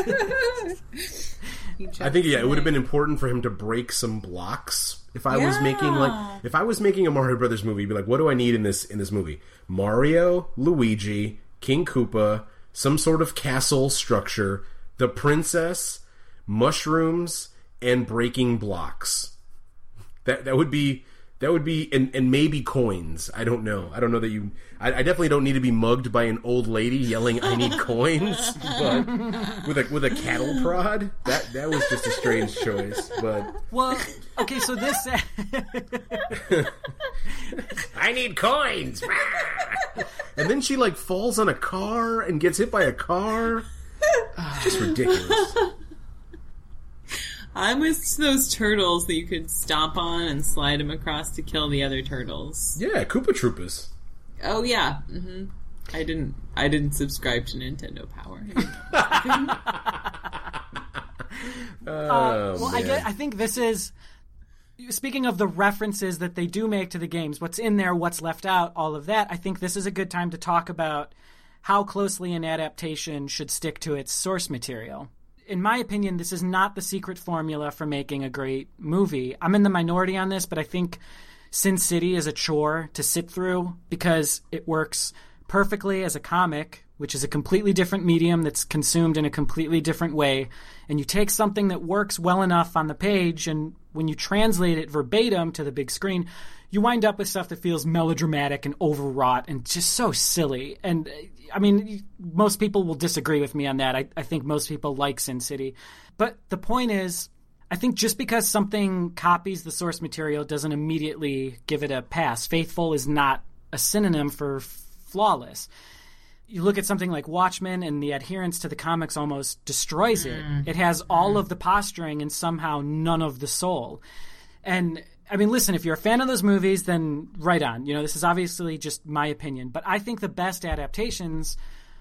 I think, it would have been important for him to break some blocks. If I was making a Mario Brothers movie, be what do I need in this movie? Mario, Luigi, King Koopa, some sort of castle structure, the princess, mushrooms, and breaking blocks. That would be and maybe coins. I don't know that I definitely don't need to be mugged by an old lady yelling I need coins, but with a cattle prod, that was just a strange choice. But okay, so this I need coins. And then she falls on a car and gets hit by a car. Just ridiculous. I miss those turtles that you could stomp on and slide them across to kill the other turtles. Yeah, Koopa Troopas. Oh yeah. Mm-hmm. I didn't subscribe to Nintendo Power. I think this is, speaking of the references that they do make to the games, what's in there, what's left out, all of that, I think this is a good time to talk about how closely an adaptation should stick to its source material. In my opinion, this is not the secret formula for making a great movie. I'm in the minority on this, but I think Sin City is a chore to sit through because it works perfectly as a comic, which is a completely different medium that's consumed in a completely different way. And you take something that works well enough on the page, and when you translate it verbatim to the big screen, you wind up with stuff that feels melodramatic and overwrought and just so silly. And, I mean, most people will disagree with me on that. I think most people like Sin City. But the point is, I think just because something copies the source material doesn't immediately give it a pass. Faithful is not a synonym for flawless. You look at something like Watchmen, and the adherence to the comics almost destroys it. It has all of the posturing and somehow none of the soul. And, I mean, listen, if you're a fan of those movies, then right on. You know, this is obviously just my opinion. But I think the best adaptations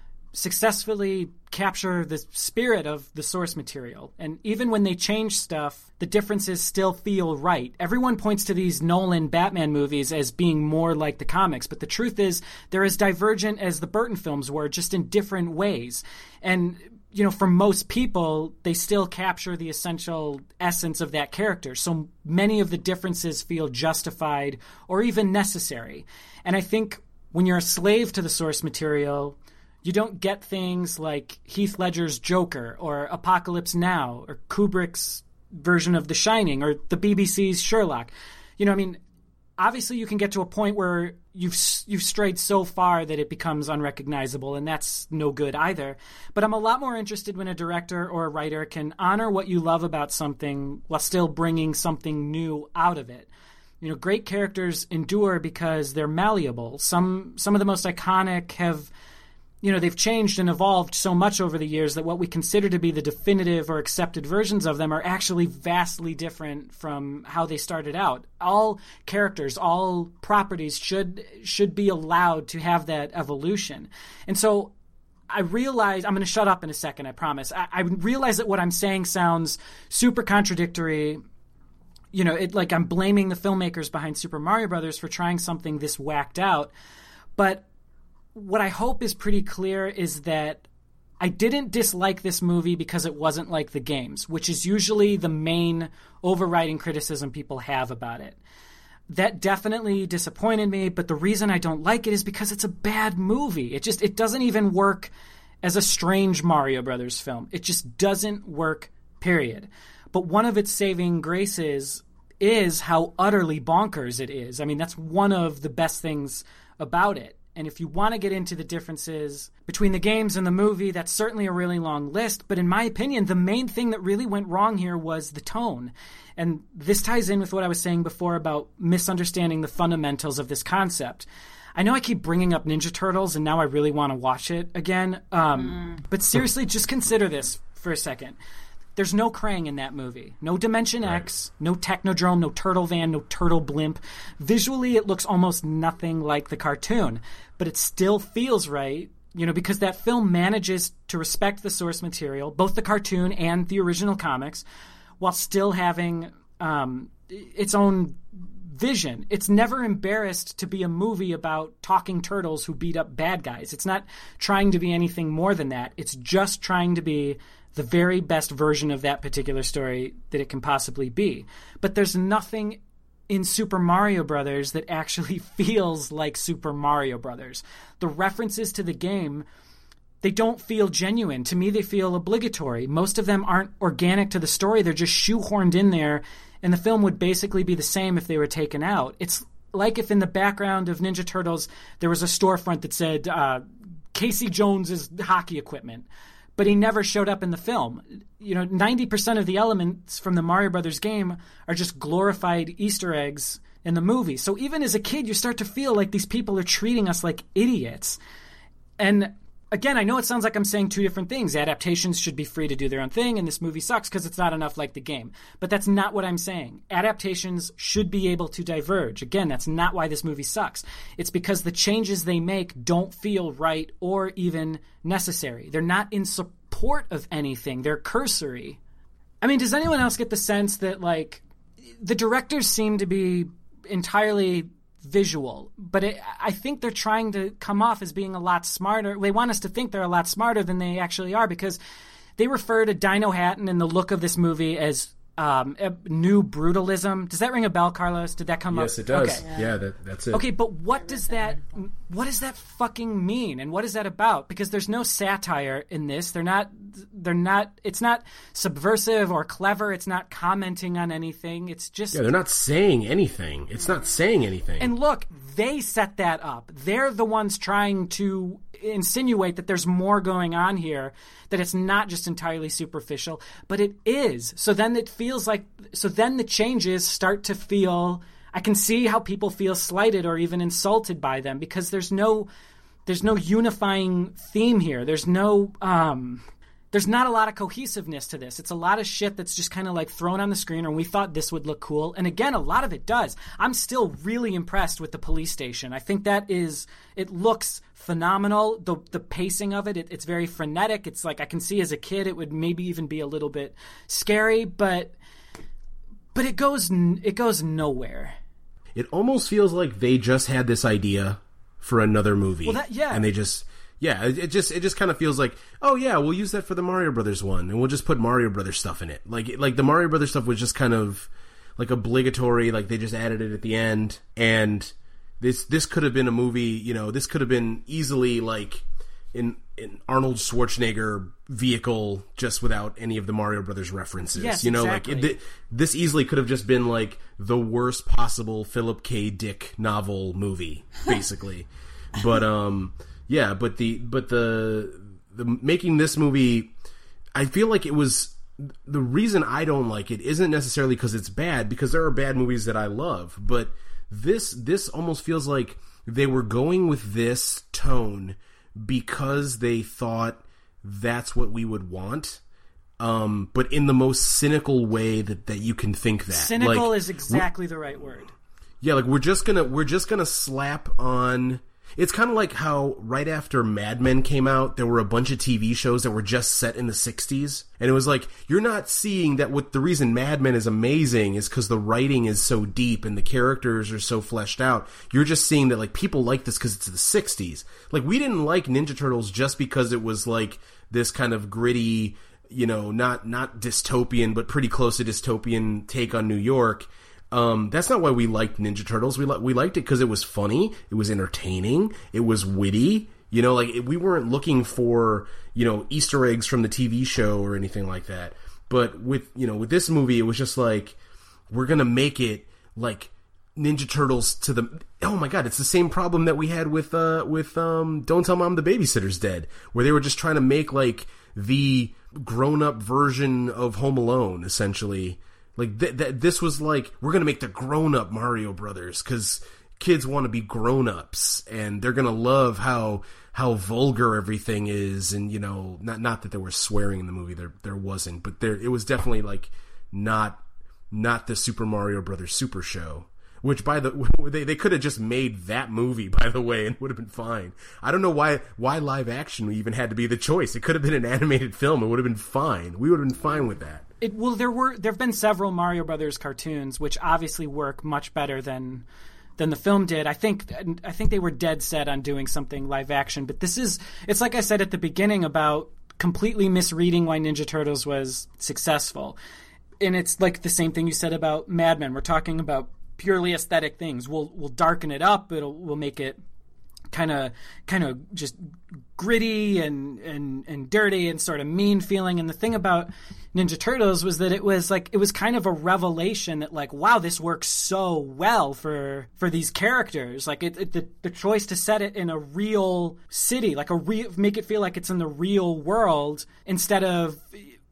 successfully capture the spirit of the source material. And even when they change stuff, the differences still feel right. Everyone points to these Nolan Batman movies as being more like the comics, but the truth is they're as divergent as the Burton films were, just in different ways. And, you know, for most people, they still capture the essential essence of that character. So many of the differences feel justified or even necessary. And I think when you're a slave to the source material, you don't get things like Heath Ledger's Joker or Apocalypse Now or Kubrick's version of The Shining or the BBC's Sherlock. You know, I mean, obviously you can get to a point where you've strayed so far that it becomes unrecognizable, and that's no good either. But I'm a lot more interested when a director or a writer can honor what you love about something while still bringing something new out of it. You know, great characters endure because they're malleable. Some of the most iconic have, you know, they've changed and evolved so much over the years that what we consider to be the definitive or accepted versions of them are actually vastly different from how they started out. All characters, all properties should be allowed to have that evolution. And so I realize, I'm going to shut up in a second, I promise. I realize that what I'm saying sounds super contradictory. You know, like I'm blaming the filmmakers behind Super Mario Brothers for trying something this whacked out. But what I hope is pretty clear is that I didn't dislike this movie because it wasn't like the games, which is usually the main overriding criticism people have about it. That definitely disappointed me, but the reason I don't like it is because it's a bad movie. It doesn't even work as a strange Mario Brothers film. It just doesn't work, period. But one of its saving graces is how utterly bonkers it is. I mean, that's one of the best things about it. And if you want to get into the differences between the games and the movie, that's certainly a really long list. But in my opinion, the main thing that really went wrong here was the tone. And this ties in with what I was saying before about misunderstanding the fundamentals of this concept. I know I keep bringing up Ninja Turtles, and now I really want to watch it again. But seriously, just consider this for a second. There's no Krang in that movie. No Dimension X, no Technodrome, no Turtle Van, no Turtle Blimp. Visually, it looks almost nothing like the cartoon, but it still feels right, you know, because that film manages to respect the source material, both the cartoon and the original comics, while still having its own vision. It's never embarrassed to be a movie about talking turtles who beat up bad guys. It's not trying to be anything more than that. It's just trying to be the very best version of that particular story that it can possibly be. But there's nothing in Super Mario Brothers that actually feels like Super Mario Brothers. The references to the game, they don't feel genuine. To me, they feel obligatory. Most of them aren't organic to the story. They're just shoehorned in there, and the film would basically be the same if they were taken out. It's like if in the background of Ninja Turtles there was a storefront that said Casey Jones's hockey equipment, but he never showed up in the film. You know, 90% of the elements from the Mario Brothers game are just glorified Easter eggs in the movie. So even as a kid, you start to feel like these people are treating us like idiots. And again, I know it sounds like I'm saying two different things. Adaptations should be free to do their own thing, and this movie sucks because it's not enough like the game. But that's not what I'm saying. Adaptations should be able to diverge. Again, that's not why this movie sucks. It's because the changes they make don't feel right or even necessary. They're not in support of anything. They're cursory. I mean, does anyone else get the sense that, like, the directors seem to be entirely visual, but I think they're trying to come off as being a lot smarter. They want us to think they're a lot smarter than they actually are, because they refer to Dino Hatton and the look of this movie as a new brutalism. Does that ring a bell, Carlos? Did that come up? Yes, it does. Okay. Yeah, that's it. Okay, but what does that fucking mean, and what is that about? Because there's no satire in this. They're not. It's not subversive or clever. It's not commenting on anything. It's just. Yeah, they're not saying anything. It's not saying anything. And look, they set that up. They're the ones trying to insinuate that there's more going on here, that it's not just entirely superficial, but it is. So then it feels like, so then the changes start to feel, I can see how people feel slighted or even insulted by them, because there's no unifying theme here. There's not a lot of cohesiveness to this. It's a lot of shit that's just kind of like thrown on the screen, and we thought this would look cool. And again, a lot of it does. I'm still really impressed with the police station. I think it looks phenomenal. The pacing of it, it's very frenetic. It's like, I can see as a kid it would maybe even be a little bit scary, but it goes nowhere. It almost feels like they just had this idea for another movie. Well, and they just... Yeah, it just kind of feels like, oh yeah, we'll use that for the Mario Brothers one, and we'll just put Mario Brothers stuff in it. Like the Mario Brothers stuff was just kind of like obligatory, like they just added it at the end. And this could have been a movie, you know, this could have been easily like in Arnold Schwarzenegger vehicle, just without any of the Mario Brothers references. Yes, you know, exactly. like this easily could have just been like the worst possible Philip K. Dick novel movie, basically. But yeah, but the making this movie, I feel like it was, the reason I don't like it isn't necessarily because it's bad, because there are bad movies that I love, but this almost feels like they were going with this tone because they thought that's what we would want, but in the most cynical way that you can think that. Cynical is exactly the right word. Yeah, like we're just gonna slap on. It's kind of like how right after Mad Men came out, there were a bunch of TV shows that were just set in the 60s. And it was like, you're not seeing that the reason Mad Men is amazing is because the writing is so deep and the characters are so fleshed out. You're just seeing that, like, people like this because it's the 60s. Like, we didn't like Ninja Turtles just because it was like this kind of gritty, you know, not dystopian, but pretty close to dystopian take on New York. That's not why we liked Ninja Turtles. We liked it because it was funny, it was entertaining, it was witty. You know, like, we weren't looking for, you know, Easter eggs from the TV show or anything like that. But with this movie, it was just like, we're gonna make it like Ninja Turtles to the... Oh my god, it's the same problem that we had with Don't Tell Mom the Babysitter's Dead, where they were just trying to make like the grown-up version of Home Alone, essentially. Like, this was like, we're going to make the grown-up Mario Brothers, because kids want to be grown-ups, and they're going to love how vulgar everything is, and, you know, not that there was swearing in the movie, there wasn't, but it was definitely, like, not the Super Mario Brothers Super Show, which, they could have just made that movie, by the way, and it would have been fine. I don't know why live action even had to be the choice. It could have been an animated film. It would have been fine. We would have been fine with that. There have been several Mario Brothers cartoons which obviously work much better than the film did. I think they were dead set on doing something live action, but it's like I said at the beginning about completely misreading why Ninja Turtles was successful. And it's like the same thing you said about Mad Men. We're talking about purely aesthetic things. We'll darken it up. We'll make it kind of just gritty and dirty and sort of mean feeling. And the thing about Ninja Turtles was that it was kind of a revelation that, like, wow, this works so well for these characters. Like, the choice to set it in a real city, like make it feel like it's in the real world instead of,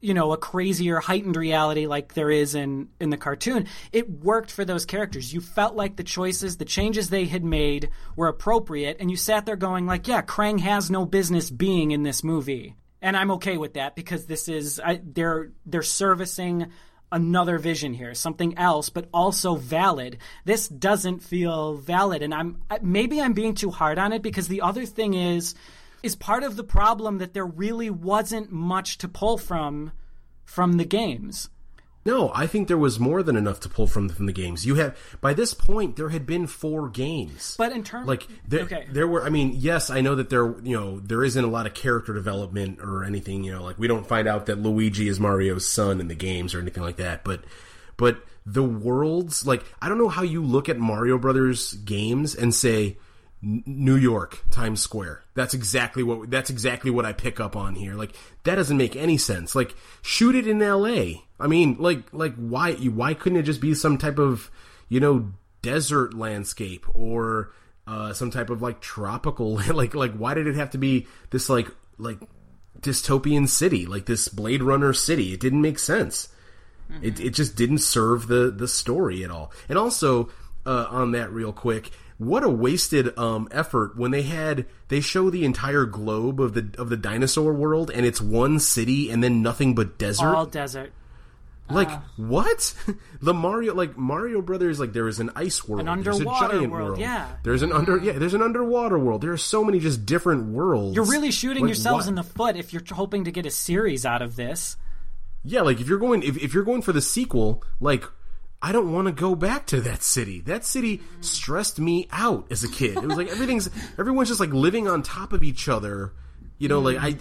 a crazier, heightened reality like there is in the cartoon. It worked for those characters. You felt like the choices, the changes they had made were appropriate, and you sat there going like, yeah, Krang has no business being in this movie. And I'm okay with that because this is they're servicing another vision here, something else, but also valid. This doesn't feel valid, and maybe I'm being too hard on it because the other thing is part of the problem that there really wasn't much to pull from the games. No, I think there was more than enough to pull from the games. By this point, there had been 4 games. But in terms, there were. I mean, yes, I know that there isn't a lot of character development or anything. Like we don't find out that Luigi is Mario's son in the games or anything like that. But the worlds, like I don't know how you look at Mario Brothers games and say New York, Times Square. That's exactly what I pick up on here. Like that doesn't make any sense. Like shoot it in L.A. I mean, like why couldn't it just be some type of desert landscape or some type of like tropical like why did it have to be this like dystopian city, like this Blade Runner city? It didn't make sense. Mm-hmm. It just didn't serve the story at all. And also on that real quick, what a wasted effort when they show the entire globe of the dinosaur world and it's one city and then nothing but desert. All desert. Like what? Mario Brothers, like there is an ice world, an underwater there's a giant world. Yeah. There's an underwater world. There are so many just different worlds. You're really shooting yourselves in the foot if you're hoping to get a series out of this. Yeah, like if you're going for the sequel, like I don't want to go back to that city. That city stressed me out as a kid. It was like everyone's just like living on top of each other. Like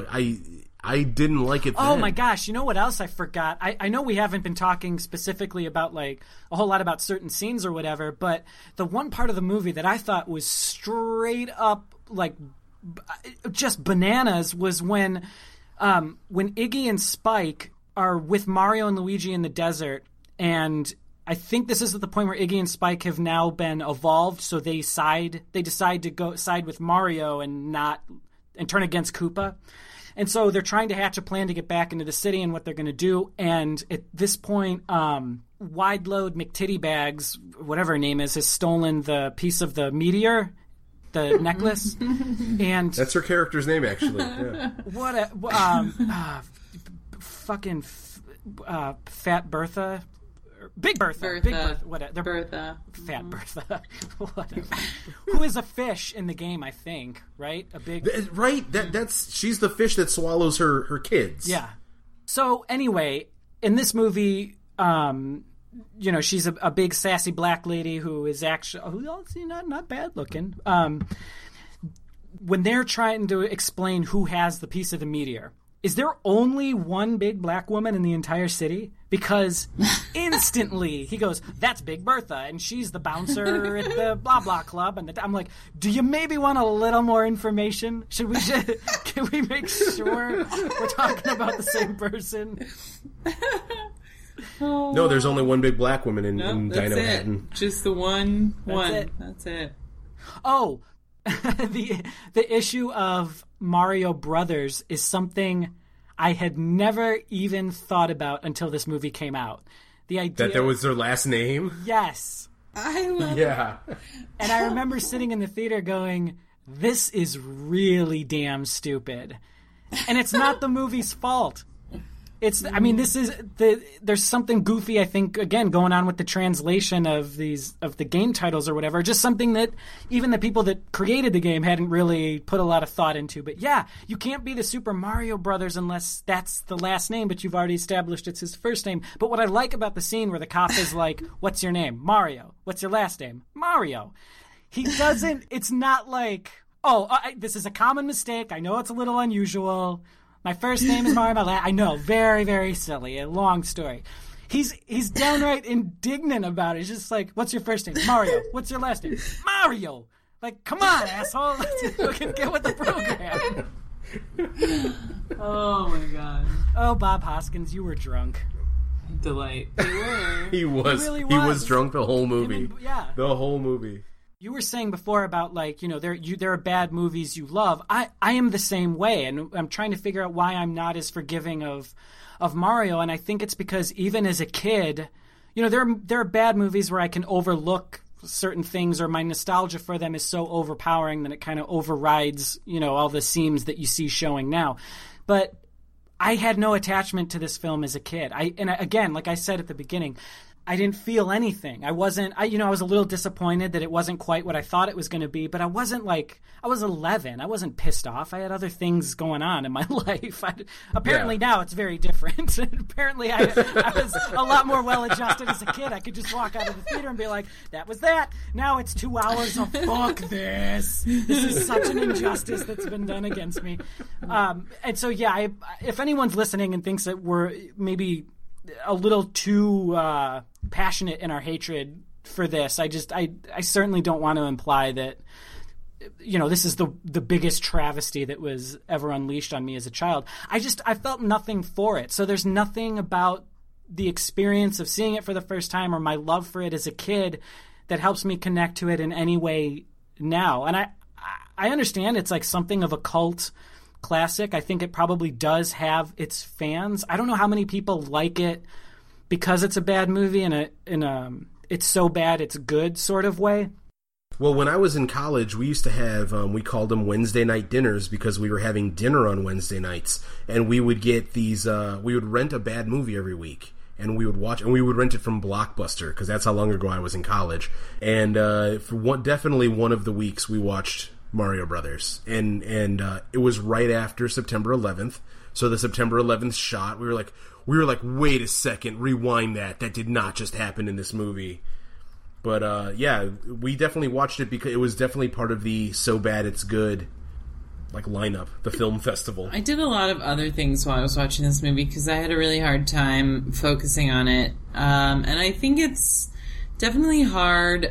I didn't like it then. Oh my gosh, you know what else I forgot? I know we haven't been talking specifically about like a whole lot about certain scenes or whatever, but the one part of the movie that I thought was straight up like just bananas was when Iggy and Spike are with Mario and Luigi in the desert, and I think this is at the point where Iggy and Spike have now been evolved, so they decide to go side with Mario and turn against Koopa. And so they're trying to hatch a plan to get back into the city and what they're going to do. And at this point, Wide Load McTittybags, whatever her name is, has stolen the piece of the meteor, the necklace. And that's her character's name, actually. Yeah. Fucking Fat Bertha. Big Bertha. Big Bertha. Whatever. Bertha. Fat Bertha. Whatever. Who is a fish in the game, I think, right? A big... Right? She's the fish that swallows her kids. Yeah. So, anyway, in this movie, she's a big sassy black lady who is actually not bad looking. When they're trying to explain who has the piece of the meteor, is there only one big black woman in the entire city? Because instantly he goes, that's Big Bertha, and she's the bouncer at the blah blah club. And I'm like, do you maybe want a little more information? Can we make sure we're talking about the same person? No, there's only one big black woman in Dino Hatton. Just the one. That's it. Oh, the issue of Mario Brothers is something I had never even thought about until this movie came out. The idea that was their last name? Yes. I love it. And I remember sitting in the theater going, this is really damn stupid. And it's not the movie's fault. There's something goofy, I think, again, going on with the translation of the game titles or whatever. Just something that even the people that created the game hadn't really put a lot of thought into. But yeah, you can't be the Super Mario Brothers unless that's the last name, but you've already established it's his first name. But what I like about the scene where the cop is like, what's your name? Mario. What's your last name? Mario. He doesn't, it's not like, this is a common mistake. I know it's a little unusual. My first name is Mario. I know, very, very silly. A long story. He's downright indignant about it. He's just like, what's your first name? Mario. What's your last name? Mario. Like, come on, asshole. Let's get with the program. Oh, my God. Oh, Bob Hoskins, you were drunk. Delight. They were. He was. He really He was drunk the whole movie. Yeah. The whole movie. You were saying before about, like, you know, there are bad movies you love. I am the same way, and I'm trying to figure out why I'm not as forgiving of Mario, and I think it's because even as a kid, you know, there are bad movies where I can overlook certain things, or my nostalgia for them is so overpowering that it kind of overrides, you know, all the seams that you see showing now. But I had no attachment to this film as a kid. Again, like I said at the beginning, I didn't feel anything. I was a little disappointed that it wasn't quite what I thought it was going to be, but I wasn't like, I was 11. I wasn't pissed off. I had other things going on in my life. Apparently now it's very different. Apparently I was a lot more well-adjusted as a kid. I could just walk out of the theater and be like, that was that. Now it's 2 hours of fuck this. This is such an injustice that's been done against me. And so, yeah, if anyone's listening and thinks that we're maybe a little too passionate in our hatred for this, I certainly don't want to imply that, you know, this is the biggest travesty that was ever unleashed on me as a child. I felt nothing for it. So there's nothing about the experience of seeing it for the first time or my love for it as a kid that helps me connect to it in any way now. And I understand it's like something of a cult classic. I think it probably does have its fans. I don't know how many people like it because it's a bad movie in a it's so bad it's good sort of way. Well, when I was in college, we used to have, we called them Wednesday night dinners because we were having dinner on Wednesday nights, and we would get these, we would rent a bad movie every week, and we would watch, and we would rent it from Blockbuster because that's how long ago I was in college. And definitely one of the weeks we watched Mario Brothers, and it was right after September 11th. So the September 11th shot, we were like, wait a second, rewind that. That did not just happen in this movie. But yeah, we definitely watched it because it was definitely part of the So Bad It's Good like lineup, the film festival. I did a lot of other things while I was watching this movie because I had a really hard time focusing on it, and I think it's definitely hard.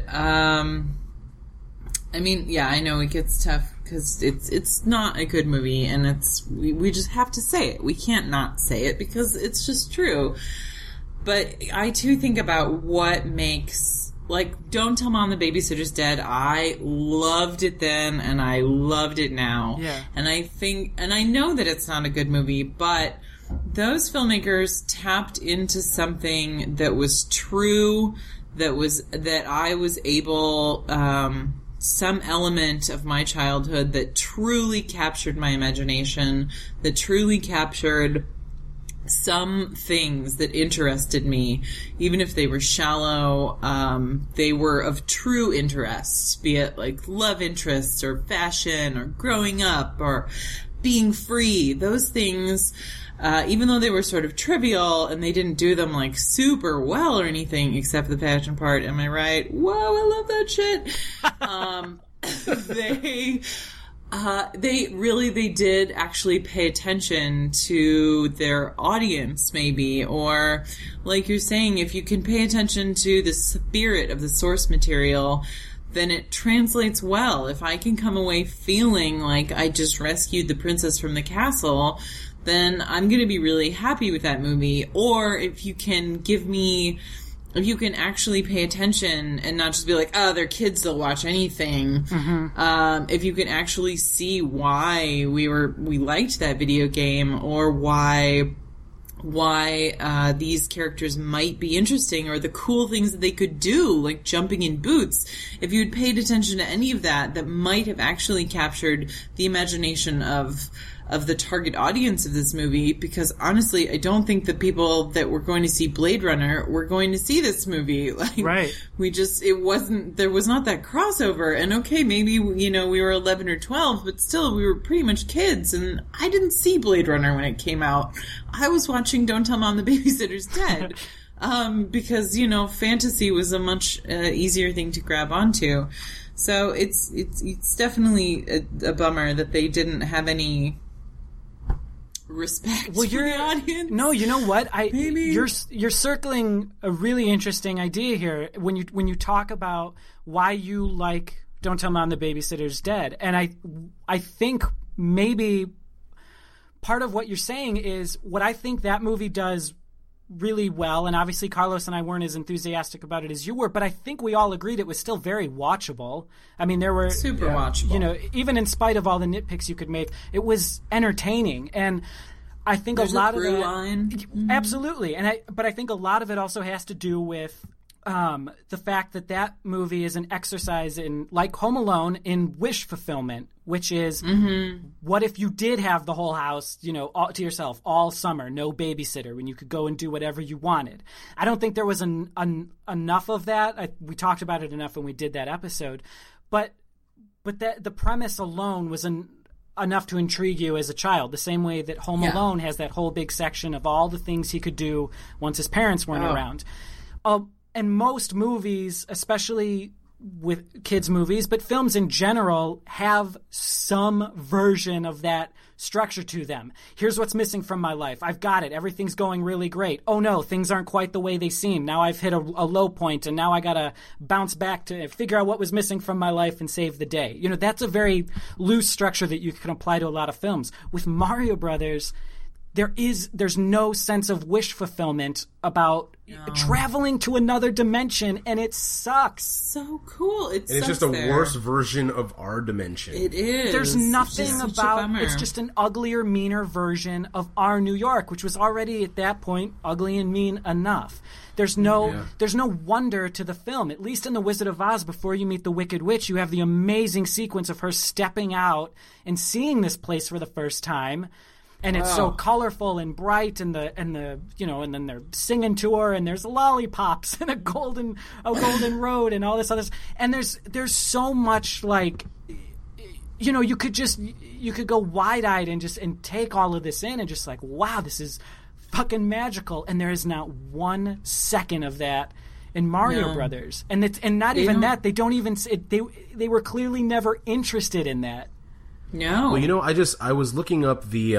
I mean, yeah, I know it gets tough because it's not a good movie, and we just have to say it. We can't not say it because it's just true. But I too think about what makes, like, Don't Tell Mom the Babysitter's Dead. I loved it then, and I loved it now. Yeah. And I know that it's not a good movie, but those filmmakers tapped into something that was true, that I was able, some element of my childhood that truly captured my imagination, that truly captured some things that interested me, even if they were shallow. They were of true interest, be it like love interests or fashion or growing up or being free. Those things, even though they were sort of trivial and they didn't do them like super well or anything except the fashion part, am I right? Whoa, I love that shit. They did actually pay attention to their audience, maybe, or like you're saying, if you can pay attention to the spirit of the source material, then it translates well. If I can come away feeling like I just rescued the princess from the castle, then I'm going to be really happy with that movie. Or if you can actually pay attention and not just be like, oh, they're kids, they'll watch anything. Mm-hmm. If you can actually see why we liked that video game, or why these characters might be interesting, or the cool things that they could do, like jumping in boots. If you had paid attention to any of that might have actually captured the imagination of the target audience of this movie, because honestly, I don't think the people that were going to see Blade Runner were going to see this movie. Like, right. There was not that crossover. And okay, maybe, you know, we were 11 or 12, but still, we were pretty much kids, and I didn't see Blade Runner when it came out. I was watching Don't Tell Mom the Babysitter's Dead. Because, you know, fantasy was a much easier thing to grab onto. So it's definitely a bummer that they didn't have any respect for the audience. No, you know what? You're circling a really interesting idea here when you talk about why you like Don't Tell Mom the Babysitter's Dead. And I think maybe part of what you're saying is what I think that movie does really well, and obviously Carlos and I weren't as enthusiastic about it as you were, but I think we all agreed it was still very watchable. I mean, there were super watchable. You know, even in spite of all the nitpicks you could make, it was entertaining, and I think There's a lot a of through that, line. absolutely, but I think a lot of it also has to do with the fact that movie is an exercise in, like Home Alone, in wish fulfillment, which is what if you did have the whole house, you know, all to yourself all summer, no babysitter, when you could go and do whatever you wanted. I don't think there was enough of that. We talked about it enough when we did that episode, but that the premise alone was enough to intrigue you as a child, the same way that Home Alone has that whole big section of all the things he could do once his parents weren't around. And most movies, especially with kids' movies, but films in general, have some version of that structure to them. Here's what's missing from my life. I've got it. Everything's going really great. Oh no, things aren't quite the way they seem. Now I've hit a low point, and now I gotta bounce back to figure out what was missing from my life and save the day. You know, that's a very loose structure that you can apply to a lot of films. With Mario Brothers, there's no sense of wish fulfillment about traveling to another dimension, and it sucks. So cool. And it's just a worse version of our dimension. It is. There's nothing about it's just an uglier, meaner version of our New York, which was already at that point ugly and mean enough. There's no wonder to the film. At least in The Wizard of Oz, before you meet the Wicked Witch, you have the amazing sequence of her stepping out and seeing this place for the first time. And it's so colorful and bright, and the you know, and then they're singing to her, and there's lollipops and a golden road and all this other. And there's so much, like, you know, you could go wide-eyed and take all of this in and just like, wow, this is fucking magical. And there is not 1 second of that in Mario Brothers, and not even that. They don't even they were clearly never interested in that. No. Well, you know, I was looking up the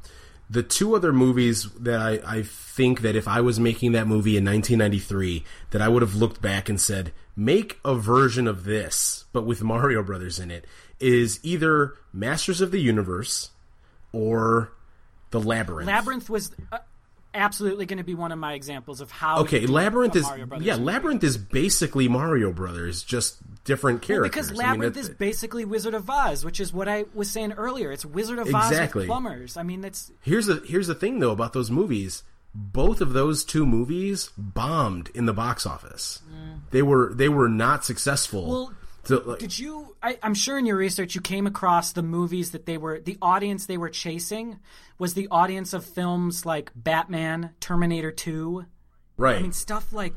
2 other movies that I think that if I was making that movie in 1993, that I would have looked back and said, make a version of this, but with Mario Brothers in it, is either Masters of the Universe or The Labyrinth. Labyrinth was absolutely going to be one of my examples of how. Okay, Labyrinth is basically Mario Brothers, just different characters. Because Labyrinth is basically Wizard of Oz, which is what I was saying earlier. It's Wizard of Oz with plumbers. I mean, that's here's the thing though about those movies. Both of those 2 movies bombed in the box office. They were not successful. Well, did you? I'm sure in your research you came across the movies that the audience they were chasing was the audience of films like Batman, Terminator 2. Right. I mean, stuff like.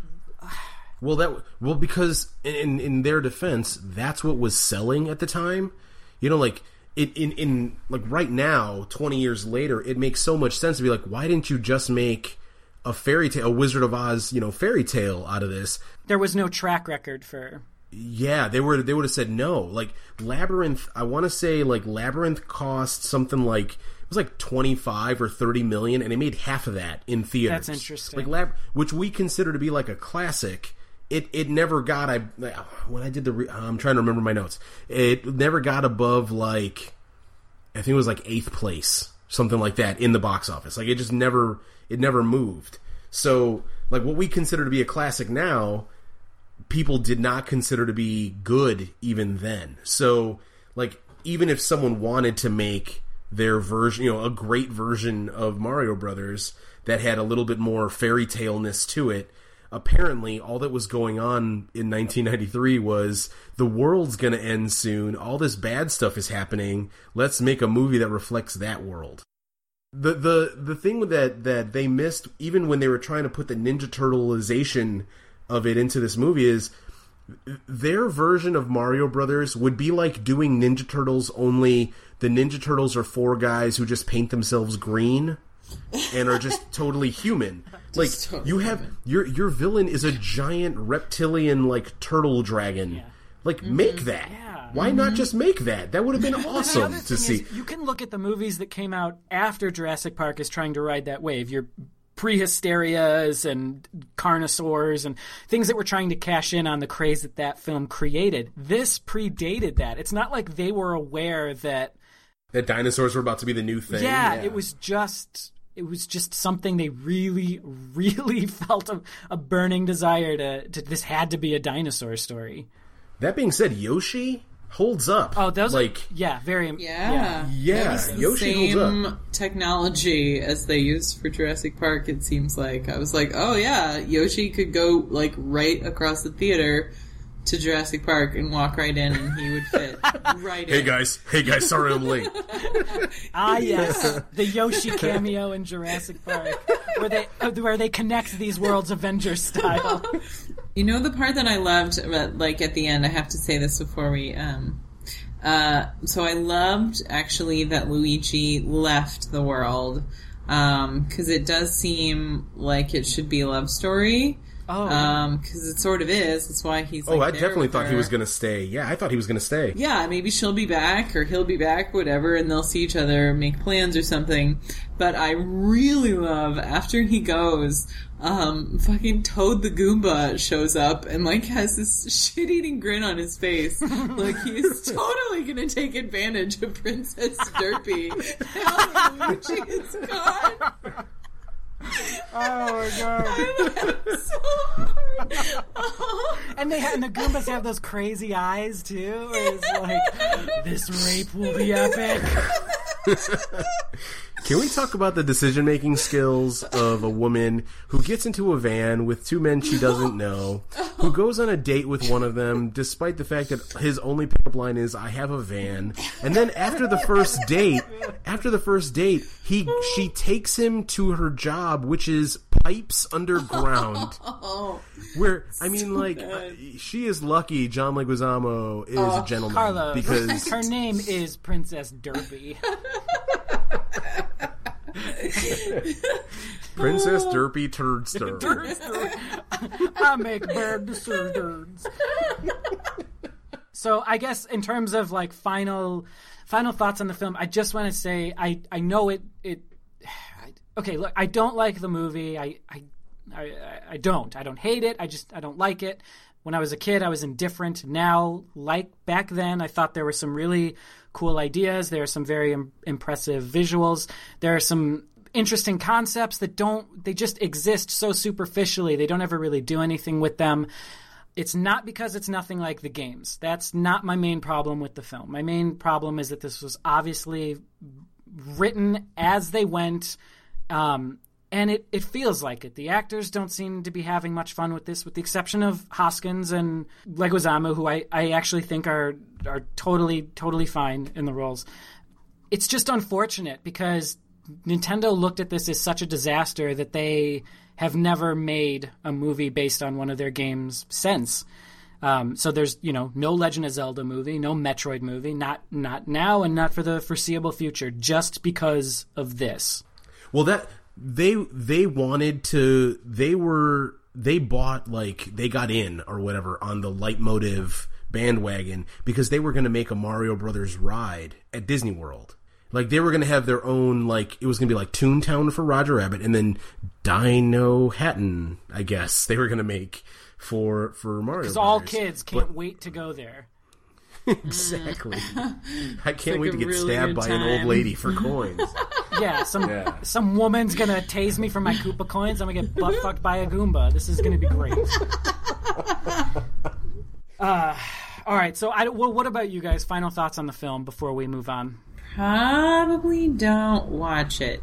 Well, because in their defense, that's what was selling at the time. You know, like in like right now, 20 years later, it makes so much sense to be like, why didn't you just make a fairy tale, a Wizard of Oz, you know, fairy tale out of this? There was no track record for. Yeah, they would have said no. Like Labyrinth, I want to say like Labyrinth cost something like it was like 25 or 30 million, and it made half of that in theaters. That's interesting. Like which we consider to be like a classic. It never got. When I did I'm trying to remember my notes. It never got above like I think it was like 8th place, something like that in the box office. Like it just never moved. So like what we consider to be a classic now, people did not consider to be good even then. So like even if someone wanted to make their version, you know, a great version of Mario Brothers that had a little bit more fairy tale-ness to it, apparently all that was going on in 1993 was the world's going to end soon. All this bad stuff is happening. Let's make a movie that reflects that world. The thing that they missed, even when they were trying to put the Ninja Turtleization of it into this movie, is their version of Mario Brothers would be like doing Ninja Turtles, only the Ninja Turtles are 4 guys who just paint themselves green and are just totally human. Like totally you have your villain is a giant reptilian like turtle dragon. Yeah. Like make that. Yeah. Why not just make that? That would have been awesome to see. You can look at the movies that came out after Jurassic Park is trying to ride that wave. Your Prehysterias and Carnosaurs and things that were trying to cash in on the craze that film created. This predated that. It's not like they were aware that dinosaurs were about to be the new thing. Yeah, it was just it was just something they really, really felt a burning desire to. This had to be a dinosaur story. That being said, Yoshi holds up. Oh, those like very Yeah. Yoshi holds Same up. technology as they used for Jurassic Park, it seems like. I was like, oh yeah, Yoshi could go like right across the theater to Jurassic Park and walk right in and he would fit right in. Hey guys, sorry I'm late. Ah, yes, the Yoshi cameo in Jurassic Park, where they connect these worlds Avengers style. You know the part that I loved, like at the end, I have to say this before we, so I loved actually that Luigi left the world, cause it does seem like it should be a love story. Oh. Cause it sort of is. That's why he's like, I there definitely with thought he her. was gonna stay. Yeah, I thought he was gonna stay. Yeah, maybe she'll be back or he'll be back, whatever, and they'll see each other, make plans or something. But I really love, after he goes, fucking Toad the Goomba shows up and like has this shit-eating grin on his face. Like he's totally gonna take advantage of Princess Derpy. And Luigi is gone. Oh my god! So hard. Oh. And the Goombas have those crazy eyes too. Where it's like, this rape will be epic. Can we talk about the decision-making skills of a woman who gets into a van with two men she doesn't know, who goes on a date with one of them, despite the fact that his only pickup line is, I have a van, and then after the first date, she takes him to her job, which is pipes underground. Where, I mean, like, she is lucky John Leguizamo is a gentleman. Carlos, because her name is Princess Derpy. Princess Derpy Turdster. I make bad decisions. So I guess in terms of like final thoughts on the film, I just want to say I know it. Okay, look, I don't like the movie. I don't hate it. I don't like it. When I was a kid, I was indifferent. Now, like back then, I thought there were some really cool ideas. There are some very impressive visuals. There are some interesting concepts that they just exist so superficially. They don't ever really do anything with them. It's not because it's nothing like the games. That's not my main problem with the film. My main problem is that this was obviously written as they went, and it feels like it. The actors don't seem to be having much fun with this, with the exception of Hoskins and Leguizamo, who I actually think are totally fine in the roles. It's just unfortunate because Nintendo looked at this as such a disaster that they have never made a movie based on one of their games since. So there's, no Legend of Zelda movie, no Metroid movie, not now and not for the foreseeable future, just because of this. Well, that they got in or whatever on the Leitmotiv bandwagon because they were going to make a Mario Brothers ride at Disney World. Like, they were going to have their own, like, it was going to be like Toontown for Roger Rabbit, and then Dino Hatton, I guess, they were going to make for Mario Brothers. Because all kids can't wait to go there. Exactly. I can't wait to get really stabbed good by an old time. lady for coins. Yeah, some woman's going to tase me for my Koopa coins. I'm going to get butt-fucked by a Goomba. This is going to be great. All right, so what about you guys? Final thoughts on the film before we move on? Probably don't watch it.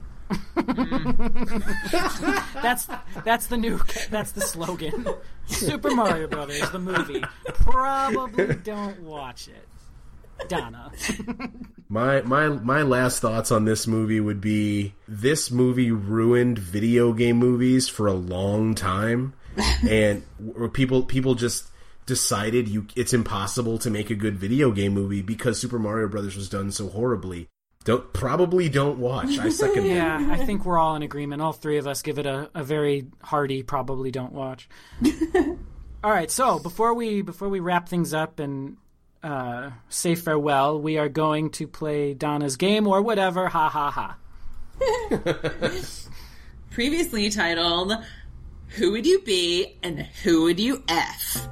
That's the slogan. Super Mario Brothers, the movie. Probably don't watch it. Donna. My last thoughts on this movie would be this movie ruined video game movies for a long time, and people just decided it's impossible to make a good video game movie because Super Mario Brothers was done so horribly. Don't watch. I second that. Yeah, I think we're all in agreement. All three of us give it a very hearty probably don't watch. All right, so before we wrap things up and say farewell, we are going to play Donna's game or whatever. Ha ha ha. Previously titled, Who Would You Be and Who Would You F?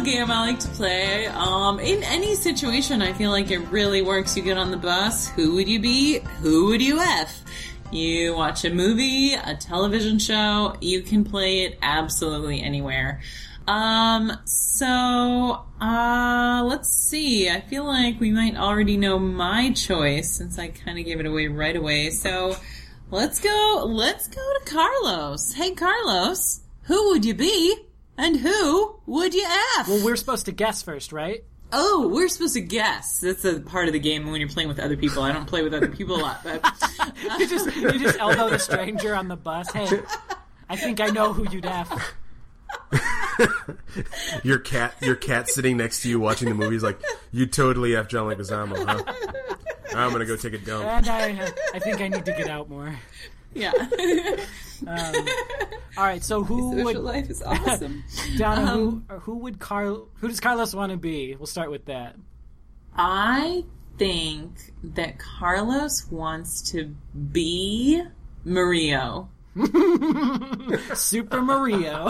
game I like to play. In any situation, I feel like it really works. You get on the bus. Who would you be? Who would you F? You watch a movie, a television show. You can play it absolutely anywhere. Let's see. I feel like we might already know my choice since I kind of gave it away right away. So let's go to Carlos. Hey, Carlos, who would you be and who would you F? Well, we're supposed to guess first, right? Oh, we're supposed to guess. That's a part of the game when you're playing with other people. I don't play with other people a lot, but You just elbow the stranger on the bus. Hey, I think I know who you'd F. Your cat sitting next to you watching the movie is like, you totally F John Leguizamo, huh? I'm gonna go take a dump. And I think I need to get out more. yeah. All right, so who Social would life is awesome. Donna? Who does Carlos want to be? We'll start with that. I think that Carlos wants to be Mario. Super Mario.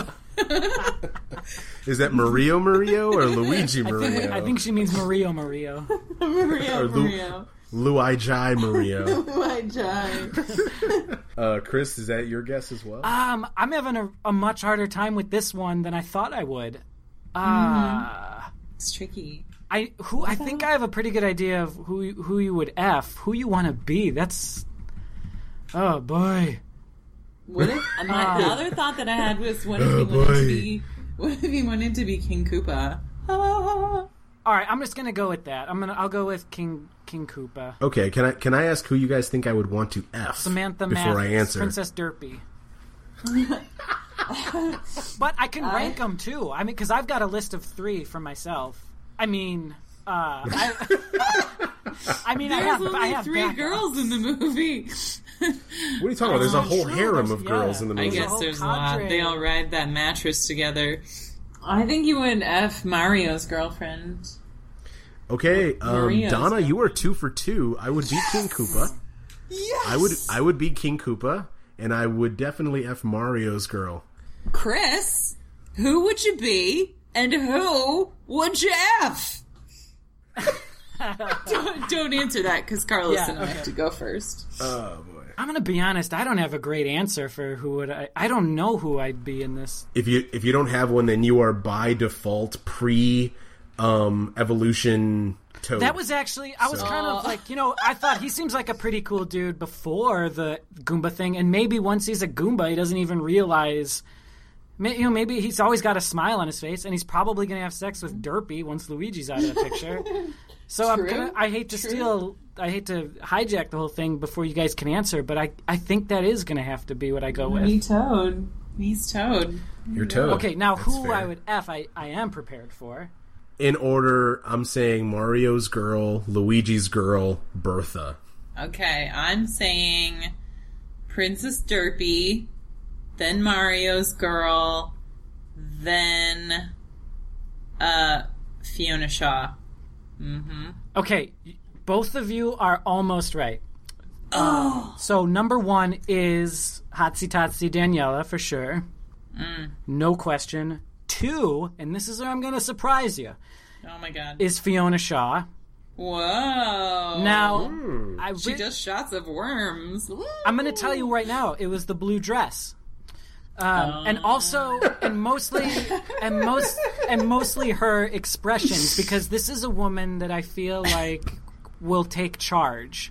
Is that Mario or Luigi Mario? I think she means Mario. Mario. Luigi Mario. Luigi. Chris, is that your guess as well? I'm having a much harder time with this one than I thought I would. It's tricky. I think I have a pretty good idea of who you would F. Who you want to be. That's... Oh, boy. What if, the other thought that I had was, what if he wanted to be King Koopa? All right, I'm just gonna go with that. I'll go with King Koopa. Okay, can I ask who you guys think I would want to F Samantha before Mathis, I answer? Princess Derpy. But I can rank them too. I mean, because I've got a list of 3 for myself. I mean, I have 3 backups. girls in the movie. What are you talking about? There's a whole harem of girls in the I movie. guess whole there's a lot. cadre. They all ride that mattress together. I think you would F Mario's girlfriend. Okay, Maria's Donna, girlfriend. you are 2 for 2. I would be King Koopa. Yes! I would be King Koopa, and I would definitely F Mario's girl. Chris, who would you be and who would you F? don't answer that because Carlos and I have to go first. Oh boy. I'm gonna be honest. I don't have a great answer for who would I don't know who I'd be in this. If you don't have one, then you are by default evolution Toad. That was actually, I was kind of like, I thought he seems like a pretty cool dude before the Goomba thing, and maybe once he's a Goomba, he doesn't even realize, maybe he's always got a smile on his face, and he's probably going to have sex with Derpy once Luigi's out of the picture. So I hate to hijack the whole thing before you guys can answer, but I think that is going to have to be what I go with. He's Toad. You're Toad. Okay, now That's who fair. I would F, I am prepared for. In order, I'm saying Mario's girl, Luigi's girl, Bertha. Okay, I'm saying Princess Derpy, then Mario's girl, then Fiona Shaw. Mm-hmm. Okay, both of you are almost right. So number 1 is Hotsy Totsy Daniela for sure. No question. 2, and this is where I'm going to surprise you, Oh my god. is Fiona Shaw. Whoa. Now, She does shots of worms. Woo. I'm going to tell you right now, it was the blue dress. And also, and mostly her expressions, because this is a woman that I feel like will take charge.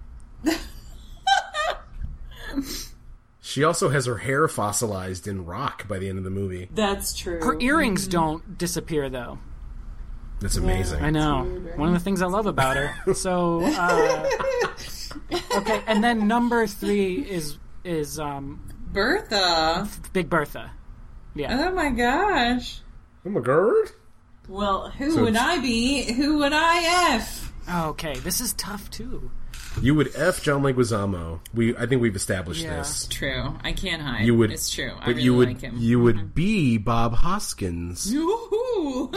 She also has her hair fossilized in rock by the end of the movie. That's true. Her earrings don't disappear, though. That's amazing. I know. One of the things I love about her. So, okay, and then number 3 is Bertha. Big Bertha. Yeah. Oh my gosh. Oh my god. Well, who would I be? Who would I F? Okay, this is tough too. You would F John Leguizamo. I think we've established this. True. I can't hide. You would. It's true. I But really you would. like him. You would be Bob Hoskins. Woohoo!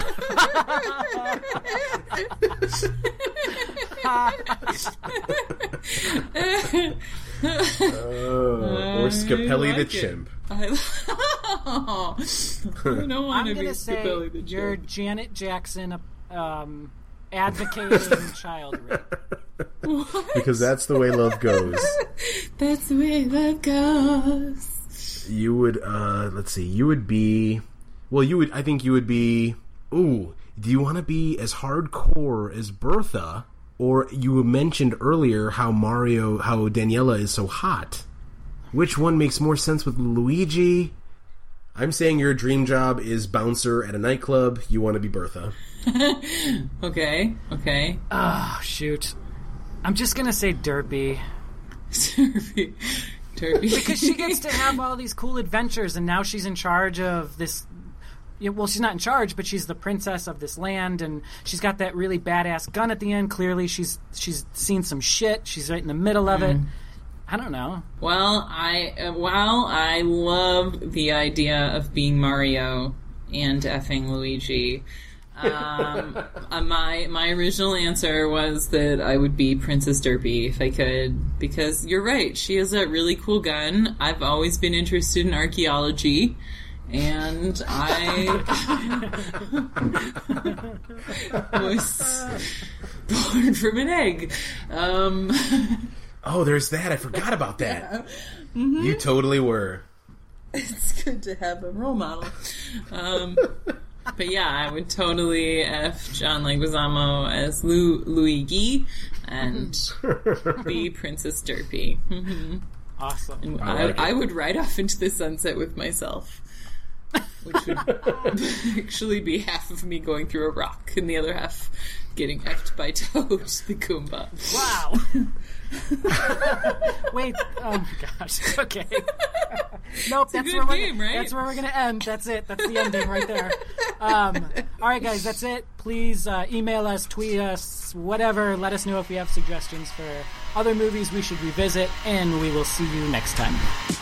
Or Scapelli the like it. chimp. Oh, I don't want I'm to be gonna say Scapelli the you're joke. Janet Jackson advocating child rape. Because that's the way love goes. That's the way love goes. You would, let's see, you would be, well, I think you would be, ooh, do you want to be as hardcore as Bertha? Or you mentioned earlier how Daniela is so hot. Which one makes more sense with Luigi? I'm saying your dream job is bouncer at a nightclub. You want to be Bertha. Okay. Oh, shoot. I'm just gonna say Derpy. Derpy. Because she gets to have all these cool adventures, and now she's in charge of this... Well, she's not in charge, but she's the princess of this land, and she's got that really badass gun at the end. Clearly, she's seen some shit. She's right in the middle of it. I don't know. Well, I love the idea of being Mario and effing Luigi. My original answer was that I would be Princess Derpy if I could, because you're right, she has a really cool gun. I've always been interested in archaeology, and I was born from an egg. Oh, there's that. I forgot about that. Mm-hmm. You totally were. It's good to have a role model. But yeah, I would totally F John Leguizamo as Luigi and be Princess Derpy. Mm-hmm. Awesome. And I would ride off into the sunset with myself, which would actually be half of me going through a rock and the other half getting effed by Toad the Goomba. Wow. Wait, oh my gosh. Okay. Nope, that's where right? That's where we're gonna end. That's it. That's the ending right there. Alright guys, that's it. Please email us, tweet us, whatever. Let us know if you have suggestions for other movies we should revisit, and we will see you next time.